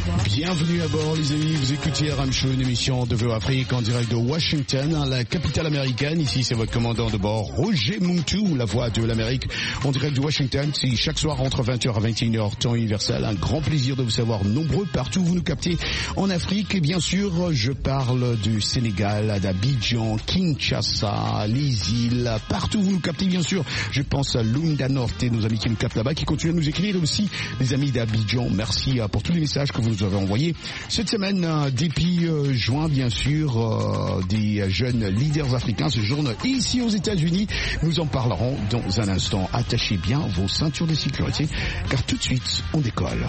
Bienvenue à bord les amis, vous écoutez RM Show, une émission de VO Afrique en direct de Washington, la capitale américaine. Ici c'est votre commandant de bord, Roger Muntu, la voix de l'Amérique, en direct de Washington. C'est chaque soir entre 20h à 21h, temps universel. Un grand plaisir de vous savoir nombreux partout où vous nous captez en Afrique. Et bien sûr, je parle du Sénégal, d'Abidjan, Kinshasa, les îles, partout où vous nous captez bien sûr. Je pense à Lunda Norte, nos amis qui nous captent là-bas, qui continuent à nous écrire, et aussi les amis d'Abidjan. Merci pour tous les messages que vous nous avez envoyés cette semaine depuis juin, bien sûr, des jeunes leaders africains. Ce jour ici aux États-Unis, nous en parlerons dans un instant. Attachez bien vos ceintures de sécurité, car tout de suite, on décolle.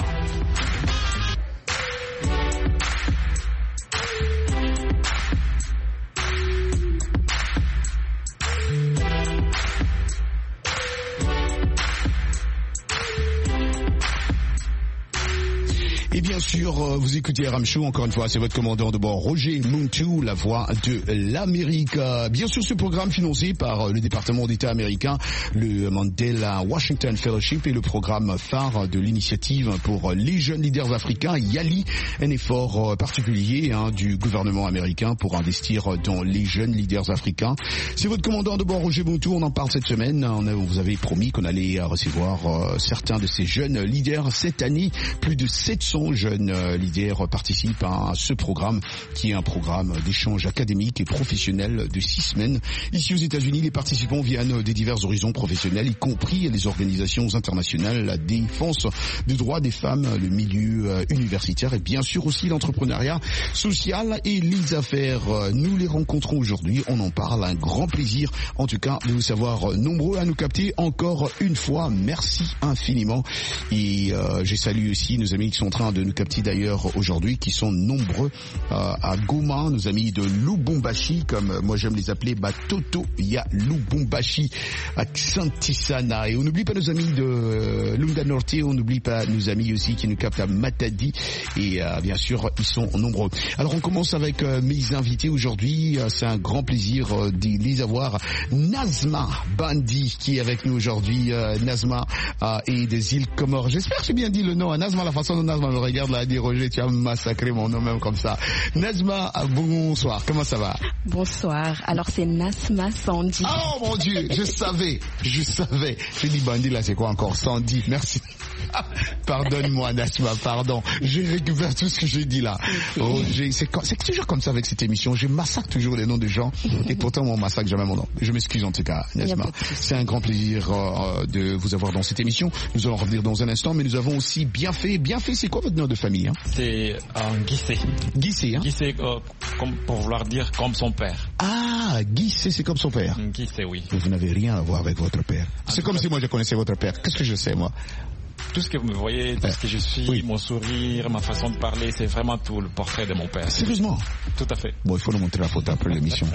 Et bien sûr, vous écoutez RM Show, encore une fois, c'est votre commandant de bord, Roger Muntu, la voix de l'Amérique. Bien sûr, ce programme financé par le département d'État américain, le Mandela Washington Fellowship et le programme phare de l'initiative pour les jeunes leaders africains, YALI, un effort particulier du gouvernement américain pour investir dans les jeunes leaders africains. C'est votre commandant de bord, Roger Muntu, on en parle cette semaine. On vous avait promis qu'on allait recevoir certains de ces jeunes leaders cette année. Plus de 700 jeunes leaders participent à ce programme qui est un programme d'échange académique et professionnel de 6 semaines. Ici aux États-Unis, les participants viennent des divers horizons professionnels, y compris les organisations internationales, la défense des droits des femmes, le milieu universitaire et bien sûr aussi l'entrepreneuriat social et les affaires. Nous les rencontrons aujourd'hui, on en parle, un grand plaisir en tout cas de vous savoir nombreux à nous capter encore une fois. Merci infiniment et je salue aussi nos amis qui sont en train de nous capter d'ailleurs aujourd'hui, qui sont nombreux à Goma, nos amis de Lubumbashi, comme moi j'aime les appeler, Batoto ya Lubumbashi, à Xantisana. Et on n'oublie pas nos amis de Lunda Norte, on n'oublie pas nos amis aussi qui nous captent à Matadi, et bien sûr ils sont nombreux. Alors on commence avec mes invités aujourd'hui, c'est un grand plaisir de les avoir. Nazma Bandi qui est avec nous aujourd'hui, Nazma et des îles Comores. J'espère que j'ai bien dit le nom, Nazma, la façon dont Nazma me regarde là, dit Roger, tu as massacré mon nom même comme ça. Nazma, bonsoir, comment ça va? Bonsoir, alors c'est Nazma Sandy. Oh mon Dieu, je savais. J'ai dit Bandi là, c'est quoi encore? Sandy, merci. Pardonne-moi Nazma, pardon. Je récupère tout ce que j'ai dit là. Oh, c'est toujours comme ça avec cette émission, je massacre toujours les noms de gens et pourtant on massacre jamais mon nom. Je m'excuse en tout cas, Nazma. C'est un grand plaisir de vous avoir dans cette émission. Nous allons revenir dans un instant, mais nous avons aussi bien fait, c'est quoi votre nom de famille C'est Guissé. Guissé, Guissé, comme pour vouloir dire comme son père. Ah, Guissé, c'est comme son père. Guissé, oui. Mais vous n'avez rien à voir avec votre père. C'est comme si moi je connaissais votre père. Qu'est-ce que je sais, moi? Tout ce que vous me voyez, tout ce que je suis, oui. Mon sourire, ma façon de parler, c'est vraiment tout le portrait de mon père. Sérieusement? Tout à fait. Bon, il faut nous montrer la photo après l'émission.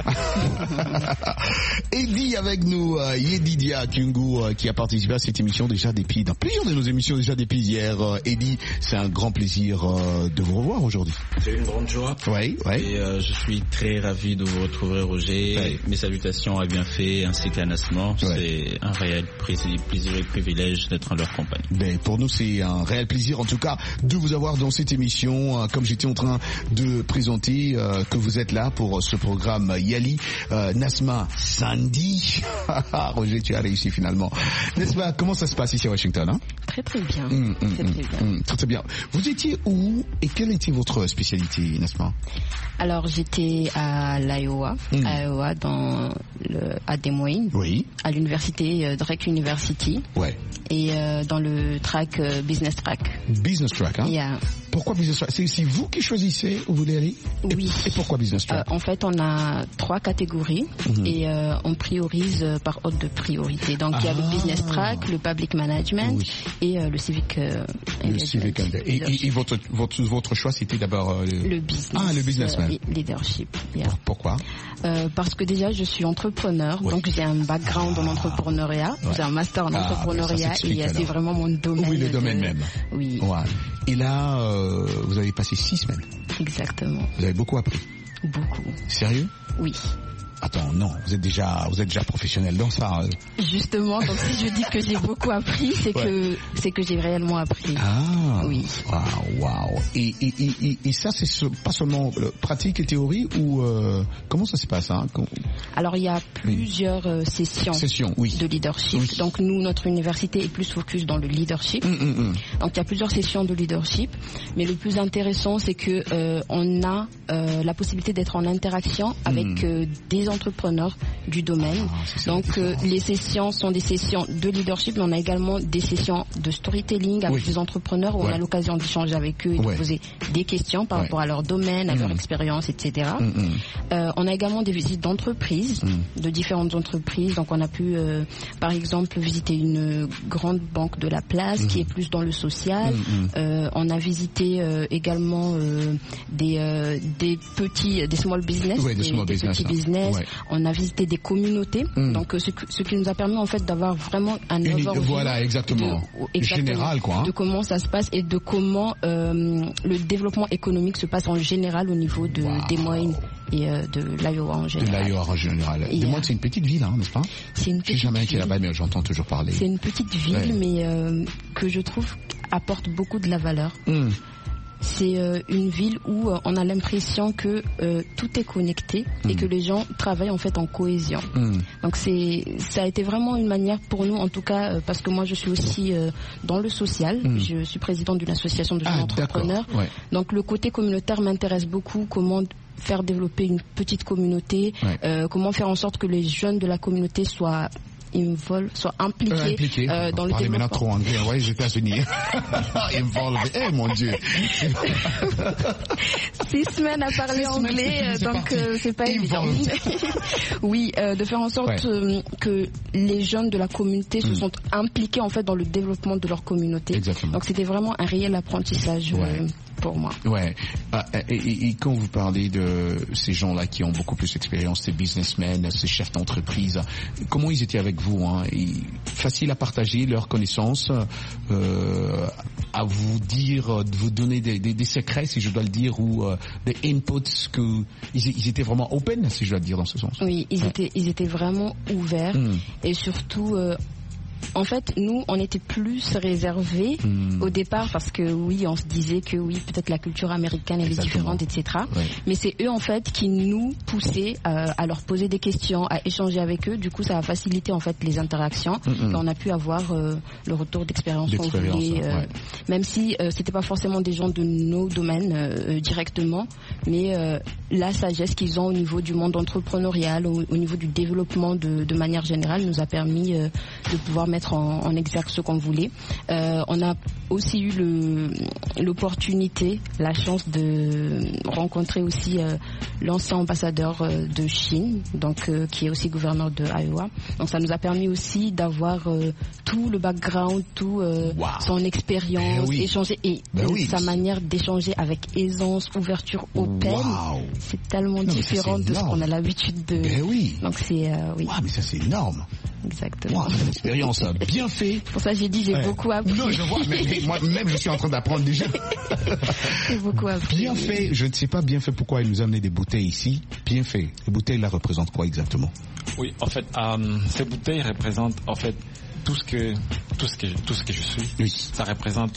Eddie avec nous, Yedidia Kyungu, qui a participé à cette émission déjà depuis, dans plusieurs de nos émissions déjà depuis hier. Eddie, c'est un grand plaisir de vous revoir aujourd'hui. C'est une grande joie. Oui. Et je suis très ravi de vous retrouver, Roger. Oui. Mes salutations à Bienfait ainsi qu'à Nasman. C'est un réel plaisir et privilège d'être en leur compagnie. Ben, pour nous, c'est un réel plaisir, en tout cas, de vous avoir dans cette émission. Comme j'étais en train de présenter que vous êtes là pour ce programme Yali, Nazma Sandy. Roger, tu as réussi finalement. Nazma, comment ça se passe ici à Washington Très bien. Très bien. Vous étiez où et quelle était votre spécialité, Nazma? Alors, j'étais à l'Iowa, à Des Moines, à l'université Drake University. Ouais. Et dans le track Business Track. Business Track, Yeah. Pourquoi Business Track? C'est vous qui choisissez où vous voulez aller? Oui. Et pourquoi Business Track? En fait, on a 3 catégories et on priorise par ordre de priorité. Donc, il y a le Business Track, le Public Management et le Civic Et votre choix, c'était d'abord le business. Le business leadership. Yeah. Pourquoi? Parce que déjà, je suis entrepreneur, donc j'ai un background en entrepreneuriat. J'ai un master en entrepreneuriat et c'est vraiment mon domaine. Oui, le domaine même. Oui. Ouais. Et là, vous avez passé 6 semaines. Exactement. Vous avez beaucoup appris. Beaucoup. Sérieux? Oui. Attends, non, vous êtes déjà professionnel dans ça. Justement, donc si je dis que j'ai beaucoup appris, c'est que j'ai réellement appris. Ah, oui. Waouh. Et ça, c'est pas seulement pratique et théorie ou comment ça se passe hein? Alors il y a plusieurs sessions de leadership. Oui. Donc nous, notre université est plus focus dans le leadership. Donc il y a plusieurs sessions de leadership, mais le plus intéressant, c'est que on a la possibilité d'être en interaction avec des entrepreneurs du domaine. Donc les sessions sont des sessions de leadership, mais on a également des sessions de storytelling avec des entrepreneurs où on a l'occasion d'échanger avec eux et de poser des questions par rapport à leur domaine, à leur expérience, etc. On a également des visites d'entreprises, de différentes entreprises. Donc on a pu, par exemple, visiter une grande banque de la place qui est plus dans le social. On a visité également des small business, des petits business. On a visité des communautés. Donc ce qui nous a permis en fait d'avoir vraiment un overview. Voilà, exactement. Général, quoi. De comment ça se passe et de comment le développement économique se passe en général au niveau des moyennes et de l'Iowa en général. De l'Iowa en général. Des Moines, c'est une petite ville, hein, n'est-ce pas? C'est une petite ville. Je suis jamais été là-bas, mais j'entends toujours parler. C'est une petite ville, mais que je trouve apporte beaucoup de la valeur. C'est une ville où on a l'impression que tout est connecté et que les gens travaillent en fait en cohésion. Donc ça a été vraiment une manière pour nous, en tout cas, parce que moi je suis aussi dans le social. Je suis présidente d'une association de jeunes entrepreneurs. Donc le côté communautaire m'intéresse beaucoup. Comment faire développer une petite communauté, comment faire en sorte que les jeunes de la communauté soient impliqués dans le développement. Maintenant trop anglais, ouais, les États-Unis. Involved, mon Dieu. 6 semaines à parler anglais, donc c'est pas évident. Oui, de faire en sorte que les jeunes de la communauté se sont impliqués en fait dans le développement de leur communauté. Exactement. Donc c'était vraiment un réel apprentissage. Pour moi. Et quand vous parlez de ces gens-là qui ont beaucoup plus d'expérience, ces businessmen, ces chefs d'entreprise, comment ils étaient avec vous facile à partager leurs connaissances, à vous dire, de vous donner des secrets, si je dois le dire, ou des inputs, ils étaient vraiment open, si je dois le dire dans ce sens. Oui, ils étaient vraiment ouverts et surtout... En fait, nous, on était plus réservés au départ parce que oui, on se disait que oui, peut-être la culture américaine elle est différente, etc. Mais c'est eux en fait qui nous poussaient à leur poser des questions, à échanger avec eux. Du coup, ça a facilité en fait les interactions. Et on a pu avoir le retour d'expérience qu'on voulait, même si c'était pas forcément des gens de nos domaines directement, mais la sagesse qu'ils ont au niveau du monde entrepreneurial, au niveau du développement de manière générale, nous a permis de pouvoir mettre en exergue ce qu'on voulait. On a aussi eu l'opportunité, la chance de rencontrer aussi l'ancien ambassadeur de Chine, donc qui est aussi gouverneur de Iowa. Donc ça nous a permis aussi d'avoir tout le background, tout son expérience, échanger et sa manière d'échanger avec aisance, ouverture open. C'est tellement différent de ce qu'on a l'habitude de. Donc c'est mais ça c'est énorme. Exactement. C'est une expérience bien fait. Pour ça j'ai dit j'ai beaucoup appris. Non, je vois, mais moi-même je suis en train d'apprendre déjà. J'ai beaucoup appris. Bien fait, je ne sais pas bien fait pourquoi il nous a amené des bouteilles ici. Bien fait. Les bouteilles là représentent quoi exactement? Oui, en fait, ces bouteilles représentent en fait tout ce que je suis. Oui. Ça représente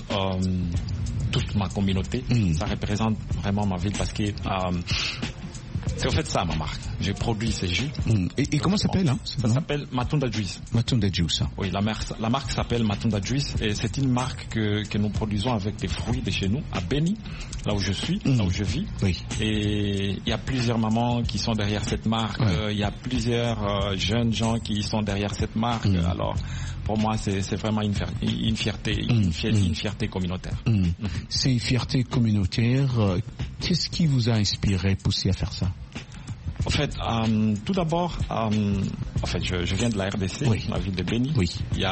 toute ma communauté. Ça représente vraiment ma ville parce que c'est en fait ça ma marque. J'ai produit ces jus. Et comment ça s'appelle Ça s'appelle Matunda Juice. Matunda Juice. Oui, la marque s'appelle Matunda Juice et c'est une marque que nous produisons avec des fruits de chez nous à Beni, là où je suis, là où je vis. Oui. Et il y a plusieurs mamans qui sont derrière cette marque. Il y a plusieurs jeunes gens qui sont derrière cette marque. Alors pour moi, c'est vraiment une fierté, une fierté communautaire. Ces fiertés communautaires, qu'est-ce qui vous a inspiré, poussé à faire ça? En fait, tout d'abord, en fait, je viens de la RDC, la ville de Béni. Oui.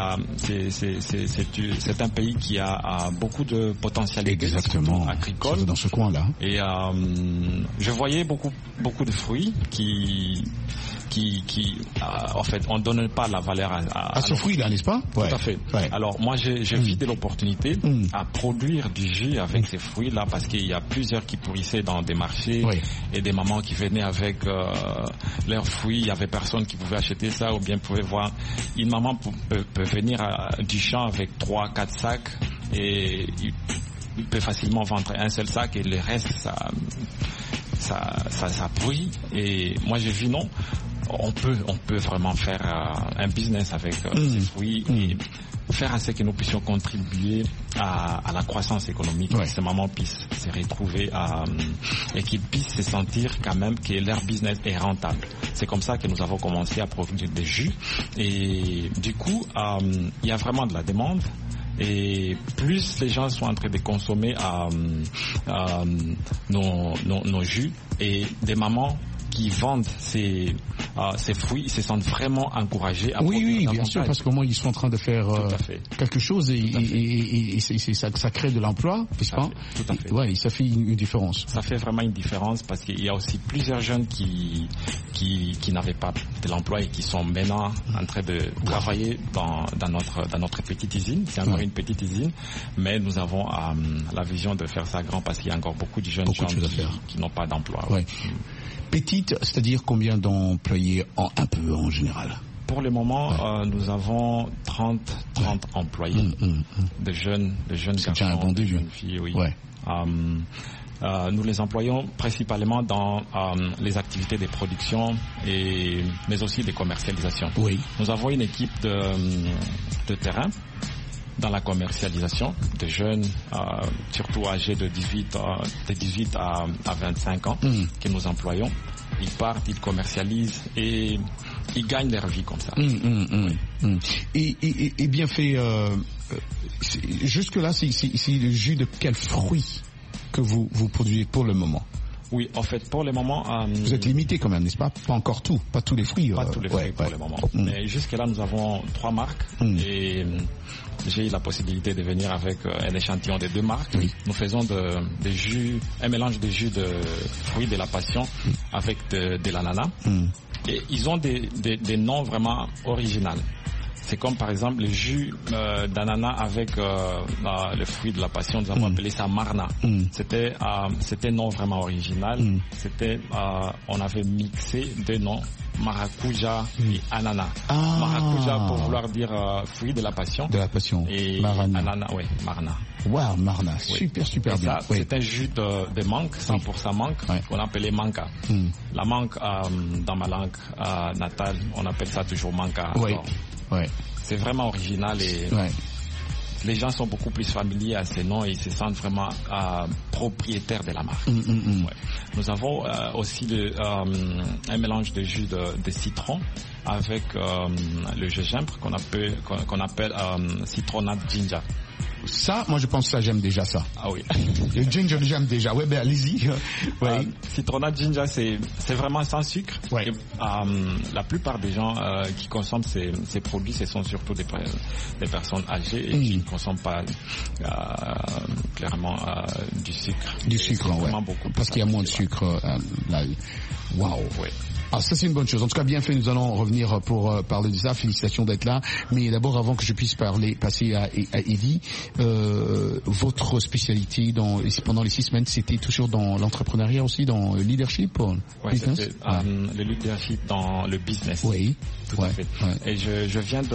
C'est un pays qui a beaucoup de potentialité agricole. Dans ce coin-là. Et je voyais beaucoup de fruits qui en fait, on donne pas la valeur à ce fruit-là, n'est-ce pas? Tout à fait. Ouais. Alors moi, j'ai vidé l'opportunité à produire du jus avec ces fruits-là, parce qu'il y a plusieurs qui pourrissaient dans des marchés et des mamans qui venaient avec leurs fruits. Il y avait personne qui pouvait acheter ça, ou bien pouvait voir une maman peut venir du champ avec 3-4 sacs et il peut facilement vendre un seul sac et le reste ça pourrit. Et moi j'ai vu non. On peut vraiment faire un business avec ces fruits et faire en sorte que nous puissions contribuer à la croissance économique, que ces mamans puissent se retrouver et qu'ils puissent se sentir quand même que leur business est rentable. C'est comme ça que nous avons commencé à produire des jus et du coup il y a vraiment de la demande. Et plus les gens sont en train de consommer nos jus, et des mamans qui vendent ces fruits, ils se sentent vraiment encouragés à oui, bien sûr, parce qu'au moins ils sont en train de faire quelque chose et ça crée de l'emploi, n'est-ce pas? Tout à fait. Ouais, ça fait une différence. Ça fait vraiment une différence, parce qu'il y a aussi plusieurs jeunes qui n'avaient pas de l'emploi et qui sont maintenant en train de travailler dans notre petite usine. C'est encore une petite usine, mais nous avons la vision de faire ça grand, parce qu'il y a encore beaucoup de jeunes gens qui n'ont pas d'emploi. Ouais. Petite, c'est-à-dire combien d'employés un peu en général? Pour le moment, nous avons 30 employés, de jeunes garçons, de jeunes filles. Oui. Ouais. Nous les employons principalement dans les activités de production mais aussi de commercialisation. Oui. Nous avons une équipe de terrain dans la commercialisation de jeunes, surtout âgés de 18 à 25 ans, que nous employons. Ils partent, ils commercialisent et ils gagnent leur vie comme ça. Et bien fait, jusque-là, c'est le jus de quel fruit que vous produisez pour le moment? Oui, en fait, pour le moment... vous êtes limité quand même, n'est-ce pas? Pas encore tout, pas tous les fruits. Pas tous les fruits pour le moment. Mais jusque-là, nous avons 3 marques et j'ai eu la possibilité de venir avec un échantillon de 2 marques. Oui. Nous faisons un mélange de jus de fruits de la passion avec de l'ananas. Et ils ont des noms vraiment originaux. C'est comme par exemple le jus d'ananas avec le fruit de la passion, nous avons appelé ça Marna. C'était un nom vraiment original. On avait mixé 2 noms, maracuja et ananas. Maracuja pour vouloir dire fruit de la passion. De la passion. Et Marana. Ananas, oui, Marna. Wow, Marna, super bien. C'est un jus de mangue, 100% mangue, qu'on appelait manca. La mangue, dans ma langue natale, on appelle ça toujours manca. Oui. Ouais. C'est vraiment original et les gens sont beaucoup plus familiers à ces noms et ils se sentent vraiment propriétaires de la marque. Nous avons aussi un mélange de jus de citron avec le gingembre qu'on appelle citronnade ginger. Ça, moi je pense que ça, j'aime déjà ça. Ah oui. Le ginger, j'aime déjà. Ouais, ben allez-y. Citronnade ginger, c'est vraiment sans sucre. Ouais. Et, la plupart des gens qui consomment ces produits, ce sont surtout des personnes âgées et qui ne consomment pas clairement du sucre. Du sucre, ouais. Beaucoup parce qu'il y a moins de sucre. Waouh. Ouais. Ah, ça c'est une bonne chose. En tout cas, bien fait. Nous allons revenir pour parler de ça. Félicitations d'être là. Mais d'abord, avant que je puisse passer à Eddie, votre spécialité pendant les 6 semaines, c'était toujours dans l'entrepreneuriat aussi, dans le leadership, business. C'était le leadership dans le business. Oui. Tout à fait. Ouais. Et je viens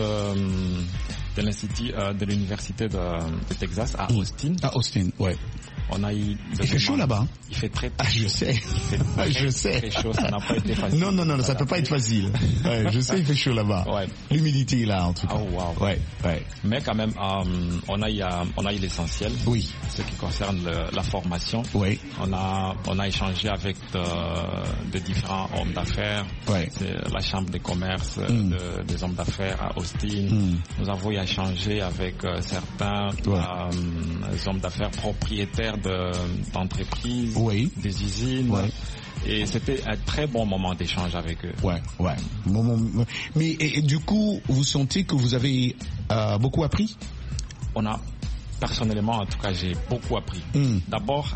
de l'institut de l'université de Texas à Austin. À Austin, ouais. On a eu il fait chaud là-bas. Il fait très je sais. Je sais. Très chaud, ça n'a pas été facile. Non, ça peut pas être facile. Ouais, je sais, il fait chaud là-bas. Ouais. L'humidité là, en tout cas. Oh, wow. Ouais. Mais quand même, on a eu l'essentiel. Oui. Ce qui concerne la formation. Oui. On a échangé avec de différents hommes d'affaires. Ouais. C'est la chambre de commerce des hommes d'affaires à Austin. Nous avons échangé avec certains hommes d'affaires propriétaires d'entreprises, des usines. Et c'était un très bon moment d'échange avec eux. Mais du coup, vous sentez que vous avez beaucoup appris? Personnellement, en tout cas, j'ai beaucoup appris. D'abord,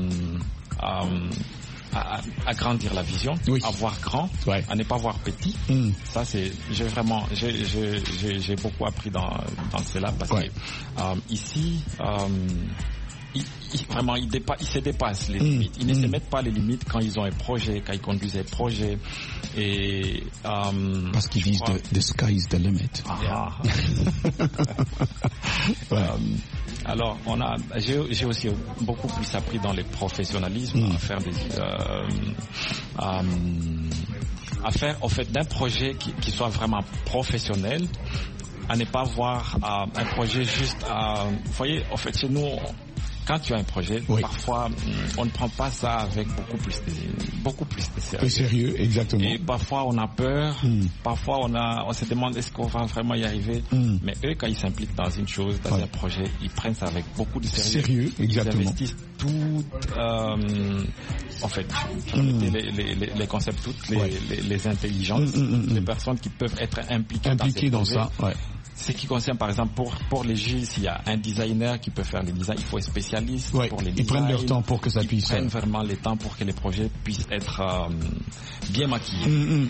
à grandir la vision, à voir grand, à ne pas voir petit. Ça, j'ai beaucoup appris dans cela parce que ici, vraiment, ils se dépassent les limites. Ils ne se mettent pas les limites quand ils ont un projet, quand ils conduisent un projet. Et parce qu'ils disent the sky is the limit. Alors, j'ai aussi beaucoup plus appris dans le professionnalisme, à faire en fait d'un projet qui soit vraiment professionnel, à ne pas voir un projet juste vous voyez, en fait, chez nous, quand tu as un projet, parfois on ne prend pas ça avec beaucoup plus de sérieux. Plus sérieux, exactement. Et parfois on a peur, parfois on se demande est-ce qu'on va vraiment y arriver. Mais eux, quand ils s'impliquent dans une chose, dans un projet, ils prennent ça avec beaucoup de sérieux. Exactement. Ils investissent tout, en fait, les concepts, toutes les intelligences, les personnes qui peuvent être impliquées dans ça. Ce qui concerne, par exemple, pour les juges, s'il y a un designer qui peut faire les designs, il faut un spécialiste pour les designs. Ils prennent leur temps pour que ça puisse... Ils prennent vraiment le temps pour que les projets puissent être bien maquillés.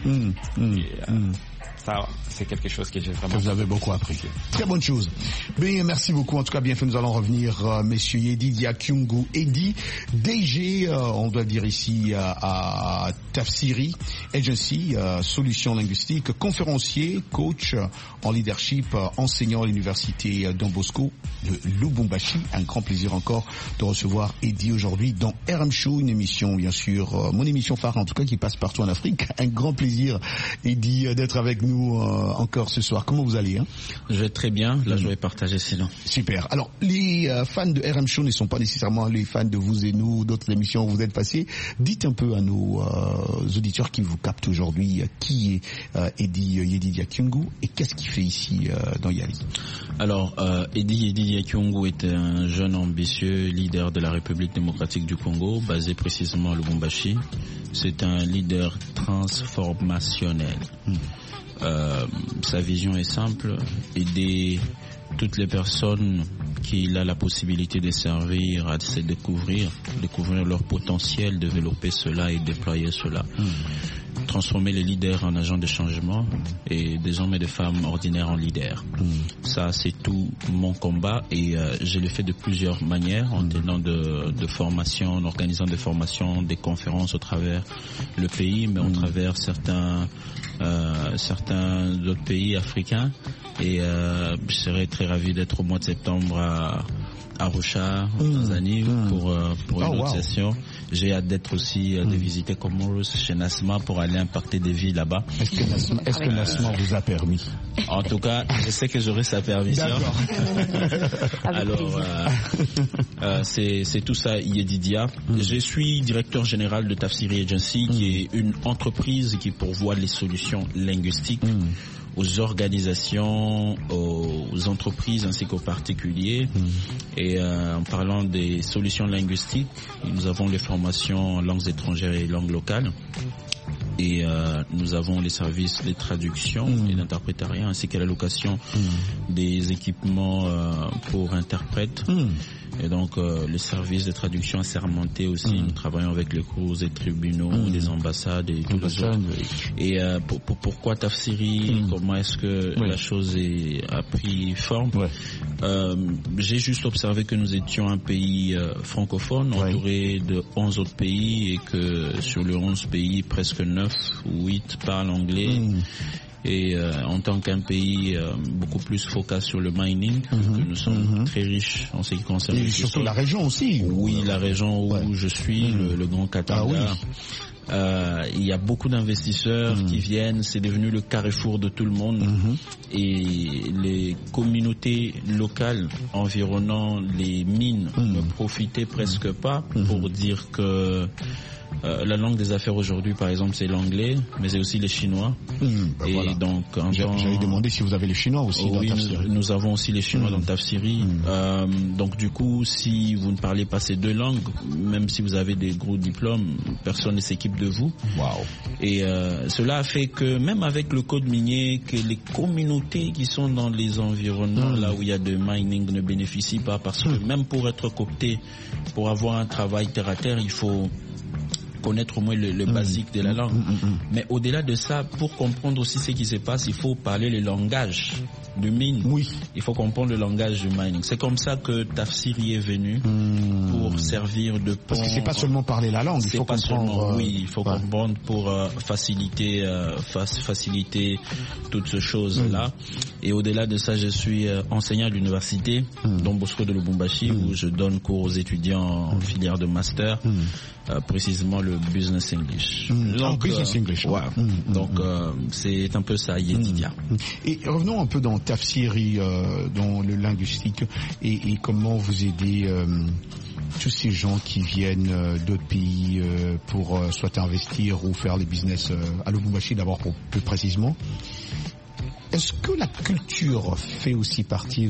Ça, c'est quelque chose que j'ai vraiment... Que vous avez beaucoup appris. Très bonne chose. Bien, merci beaucoup. En tout cas, bien fait, nous allons revenir, messieurs Yedidia Kyungu Eddy, DG, on doit dire ici, à Tafsiri Agency, solutions linguistiques, conférencier, coach en leadership, enseignant à l'université Don Bosco de Lubumbashi. Un grand plaisir encore de recevoir Eddy aujourd'hui dans RM Show, une émission, bien sûr, mon émission phare, en tout cas, qui passe partout en Afrique. Un grand plaisir, Eddy, d'être avec nous encore ce soir. Comment vous allez Je vais très bien. Là, je vais partager sinon. Super. Alors, les fans de RM Show ne sont pas nécessairement les fans de vous et nous, d'autres émissions où vous êtes passés. Dites un peu à nos auditeurs qui vous captent aujourd'hui qui est Eddy Yedidia Kyungu et qu'est-ce qu'il fait ici dans Yali. Alors, Eddy Yedidia Kyungu est un jeune ambitieux leader de la République démocratique du Congo, basé précisément à Lubumbashi. C'est un leader transformationnel. Sa vision est simple, aider toutes les personnes qu'il a la possibilité de servir à se découvrir leur potentiel, développer cela et déployer cela. Transformer les leaders en agents de changement et des hommes et des femmes ordinaires en leaders. Ça, c'est tout mon combat et je le fais de plusieurs manières, en tenant de formations, en organisant des formations, des conférences au travers le pays, mais au travers certains d'autres pays africains. Et je serais très ravi d'être au mois de septembre à Arusha, en Tanzanie, pour une autre session. J'ai hâte d'être aussi de visiter Comoros chez Nasma pour aller impacter des vies là-bas. Est-ce que Nasma vous a permis? En tout cas, je sais que j'aurai sa permission. Alors, c'est tout ça, Yedidia. Je suis directeur général de Tafsiri Agency, qui est une entreprise qui pourvoit les solutions linguistiques aux organisations, aux entreprises ainsi qu'aux particuliers. Et en parlant des solutions linguistiques, nous avons les formations en langues étrangères et langues locales. Et nous avons les services de traduction et d'interprétariat ainsi qu'à l'allocation des équipements pour interprètes. Et donc les services de traduction assermentés aussi, nous travaillons avec les cours et tribunaux, les ambassades et tout ça. Et pourquoi Tafsiri, comment est-ce que la chose a pris forme? J'ai juste observé que nous étions un pays francophone entouré de 11 autres pays et que sur les 11 pays, presque 9 ou 8 parlent anglais. Et en tant qu'un pays beaucoup plus focus sur le mining, nous sommes très riches en ce qui concerne. Et surtout la région aussi. Oui, la région où je suis, le Grand Katanga. Il y a beaucoup d'investisseurs qui viennent, c'est devenu le carrefour de tout le monde. Et les communautés locales environnant les mines ne profitaient presque pas, pour dire que La langue des affaires aujourd'hui, par exemple, c'est l'anglais, mais c'est aussi les chinois. Et voilà. Donc, j'avais demandé si vous avez les chinois aussi dans Tafsiri. Nous avons aussi les chinois dans Tafsiri. Donc du coup, si vous ne parlez pas ces 2 langues, même si vous avez des gros diplômes, personne ne s'équipe de vous. Wow. Et cela a fait que même avec le code minier, que les communautés qui sont dans les environnements là où il y a de mining ne bénéficient pas, parce que même pour être coopté, pour avoir un travail terre à terre, il faut connaître au moins le basique de la langue. Mais au-delà de ça, pour comprendre aussi ce qui se passe, il faut parler le langage du mine. Oui. Il faut comprendre le langage du mining. C'est comme ça que Tafsiri est venu pour servir de pont. Parce que c'est pas seulement parler la langue, il faut comprendre. Oui, il faut comprendre pour faciliter toutes ces choses-là. Et au-delà de ça, je suis enseignant à l'université Don Bosco de Lubumbashi où je donne cours aux étudiants en filière de master. Précisément le business English. Donc, business English. Ouais. Donc c'est un peu ça, Yedidia. Et revenons un peu dans Tafsiri, dans le linguistique, et comment vous aidez tous ces gens qui viennent d'autres pays pour soit investir ou faire les business à Lubumbashi d'abord plus précisément. Est-ce que la culture fait aussi partie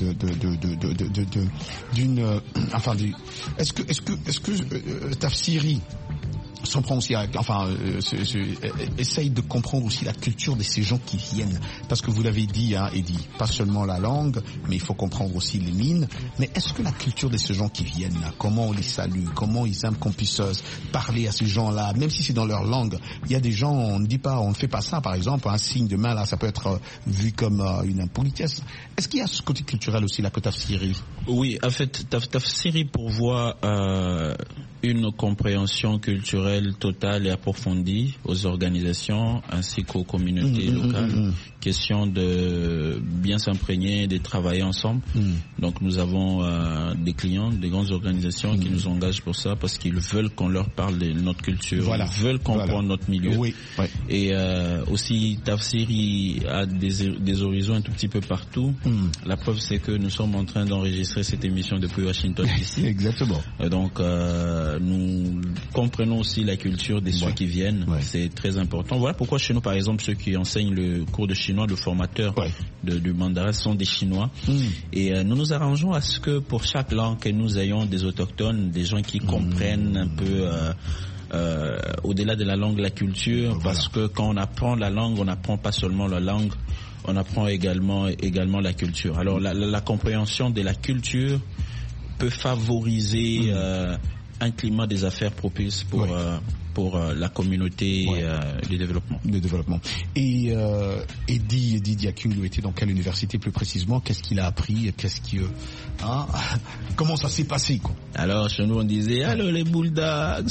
est-ce que Tafsiri s'en prend aussi essaye de comprendre aussi la culture de ces gens qui viennent, parce que vous l'avez dit, Eddie, pas seulement la langue, mais il faut comprendre aussi les mines. Mais est-ce que la culture de ces gens qui viennent là, comment on les salue, comment ils aiment qu'on puisse parler à ces gens-là, même si c'est dans leur langue. Il y a des gens, on ne dit pas, on ne fait pas ça, par exemple, un signe de main là, ça peut être vu comme une impolitesse. Est-ce qu'il y a ce côté culturel aussi là que Tafsiri? Oui, en fait, Tafsiri pourvoit une compréhension culturelle totale et approfondie aux organisations ainsi qu'aux communautés locales. Question de bien s'imprégner, de travailler ensemble. Donc nous avons des clients, des grandes organisations qui nous engagent pour ça parce qu'ils veulent qu'on leur parle de notre culture, ils veulent comprendre notre milieu. Oui. Et aussi Tafsiri a des horizons un tout petit peu partout. La preuve c'est que nous sommes en train d'enregistrer cette émission depuis Washington DC. Exactement. Donc nous comprenons aussi la culture de ceux qui viennent. C'est très important. Voilà pourquoi chez nous par exemple ceux qui enseignent le cours de chinois, le formateur du mandarin sont des Chinois. Et nous nous arrangeons à ce que pour chaque langue que nous ayons des autochtones, des gens qui comprennent un peu au-delà de la langue, la culture, parce que quand on apprend la langue, on n'apprend pas seulement la langue, on apprend également la culture. Alors la compréhension de la culture peut favoriser un climat des affaires propice pour la communauté du développement. Et Eddie Diakunglu était dans quelle université plus précisément? Qu'est-ce qu'il a appris? Comment ça s'est passé quoi? Alors chez nous on disait allô les Bulldogs.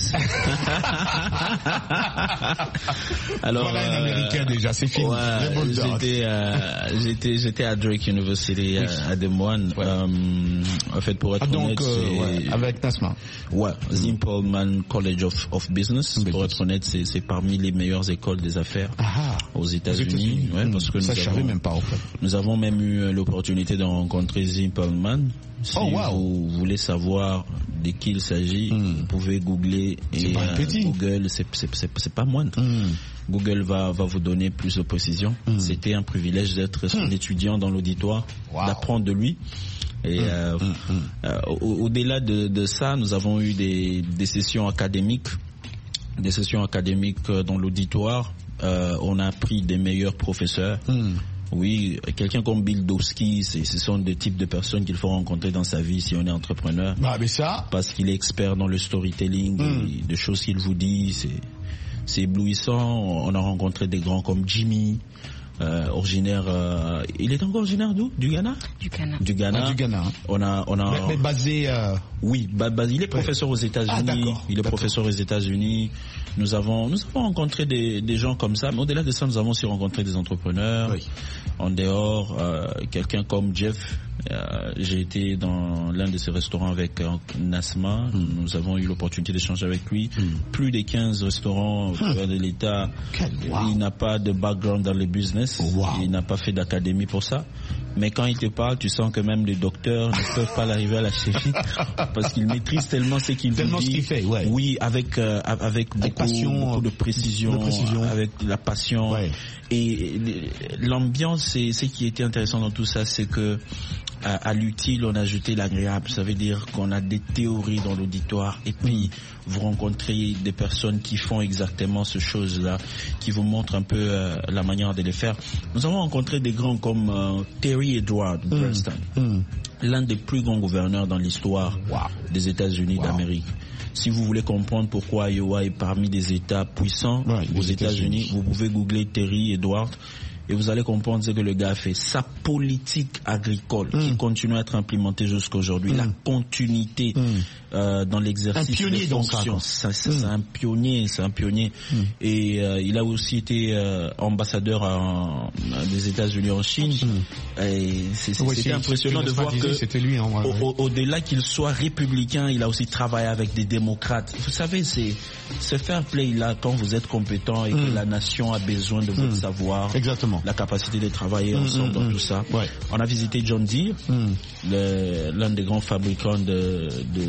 Alors voilà un Américain déjà, c'est fini. Les Bulldogs. J'étais à Drake University à Des Moines. En fait pour être honnête, avec Nasma. Zimpelman College of Business. Pour être honnête, c'est parmi les meilleures écoles des affaires aux États-Unis. Parce que nous avons même eu l'opportunité de rencontrer Zimpelman. Si vous voulez savoir de qui il s'agit, vous pouvez googler et Google, c'est pas moindre. Google va vous donner plus de précisions. C'était un privilège d'être son étudiant dans l'auditoire, d'apprendre de lui. Et au-delà de ça, nous avons eu des sessions académiques. Dans l'auditoire. On a pris des meilleurs professeurs. Oui, quelqu'un comme Bill Dowski, ce sont des types de personnes qu'il faut rencontrer dans sa vie si on est entrepreneur. Parce qu'il est expert dans le storytelling, des choses qu'il vous dit, c'est éblouissant. On a rencontré des grands comme Jimmy. Originaire, il est encore originaire d'où? Du Ghana. Du Ghana. On a. Mais basé. Oui, il est professeur aux États-Unis. Professeur aux États-Unis. Nous avons rencontré des gens comme ça, mais au-delà de ça, nous avons aussi rencontré des entrepreneurs. En dehors, quelqu'un comme Jeff. J'ai été dans l'un de ses restaurants avec Nasma. Nous avons eu l'opportunité d'échanger avec lui. Plus de 15 restaurants au travers de l'État. Il n'a pas de background dans le business. Il n'a pas fait d'académie pour ça. Mais quand il te parle, tu sens que même les docteurs ne peuvent pas l'arriver à la cheville parce qu'il maîtrise tellement ce qu'il vous dit. Ce qu'il fait, ouais. Oui, avec beaucoup de précision, avec la passion. Ouais. Et l'ambiance, c'est ce qui était intéressant dans tout ça, c'est que à l'utile, on a ajouté l'agréable. Ça veut dire qu'on a des théories dans l'auditoire et puis vous rencontrez des personnes qui font exactement ce chose-là, qui vous montrent un peu la manière de les faire. Nous avons rencontré des grands comme Terry Edward Preston, l'un des plus grands gouverneurs dans l'histoire des États-Unis d'Amérique. Si vous voulez comprendre pourquoi Iowa est parmi des États puissants aux États-Unis, vous pouvez googler Terry Edward et vous allez comprendre ce que le gars a fait. Sa politique agricole qui continue à être implémentée jusqu'à aujourd'hui, la continuité dans l'exercice des fonctions. C'est un pionnier, Et il a aussi été ambassadeur des États-Unis en Chine. Et c'était impressionnant de voir que au-delà qu'il soit républicain, il a aussi travaillé avec des démocrates. Vous savez, c'est ce fair play là quand vous êtes compétent et que la nation a besoin de votre savoir. Exactement. La capacité de travailler ensemble dans tout ça. Ouais. On a visité John Deere, l'un des grands fabricants de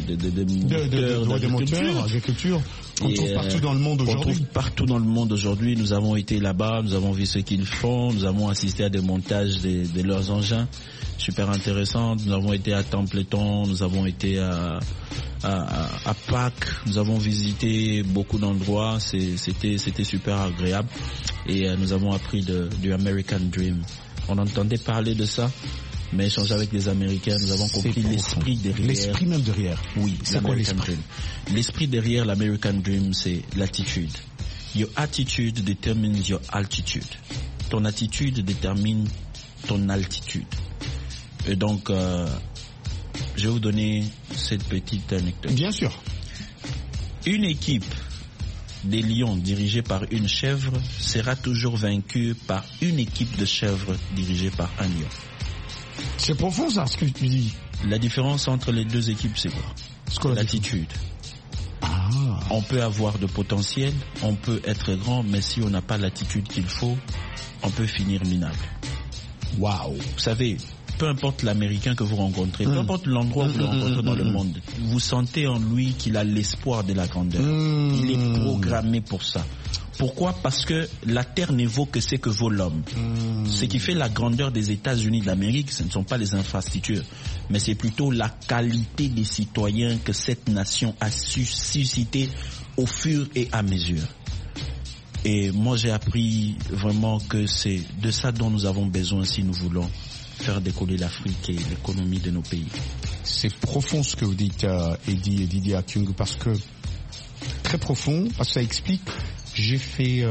moteurs d'agriculture. On trouve partout dans le monde aujourd'hui. On trouve partout dans le monde aujourd'hui. Nous avons été là-bas, nous avons vu ce qu'ils font, nous avons assisté à des montages de leurs engins. Super intéressant. Nous avons été à Templeton, nous avons été à Pâques, nous avons visité beaucoup d'endroits. C'était super agréable et nous avons appris du American Dream. On entendait parler de ça, mais échanger avec les Américains, nous avons compris l'esprit derrière. L'esprit même derrière. Oui, c'est quoi l'esprit? L'esprit derrière l'American Dream, c'est l'attitude. Your attitude determines your altitude. Ton attitude détermine ton altitude. Et donc, je vais vous donner cette petite anecdote. Bien sûr. Une équipe des lions dirigée par une chèvre sera toujours vaincue par une équipe de chèvres dirigée par un lion. C'est profond ça, ce que tu dis. La différence entre les deux équipes, c'est quoi? L'attitude. On peut avoir de potentiel, on peut être grand, mais si on n'a pas l'attitude qu'il faut, on peut finir minable. Waouh. Vous savez, peu importe l'Américain que vous rencontrez, peu importe l'endroit où vous le rencontrez dans le monde, vous sentez en lui qu'il a l'espoir de la grandeur. Il est programmé pour ça. Pourquoi? Parce que la terre ne vaut que ce que vaut l'homme. Ce qui fait la grandeur des États-Unis d'Amérique, ce ne sont pas les infrastructures, mais c'est plutôt la qualité des citoyens que cette nation a su susciter au fur et à mesure. Et moi j'ai appris vraiment que c'est de ça dont nous avons besoin si nous voulons faire décoller l'Afrique et l'économie de nos pays. C'est profond ce que vous dites, Eddie et Didier Akyung, parce que très profond, parce que ça explique. J'ai fait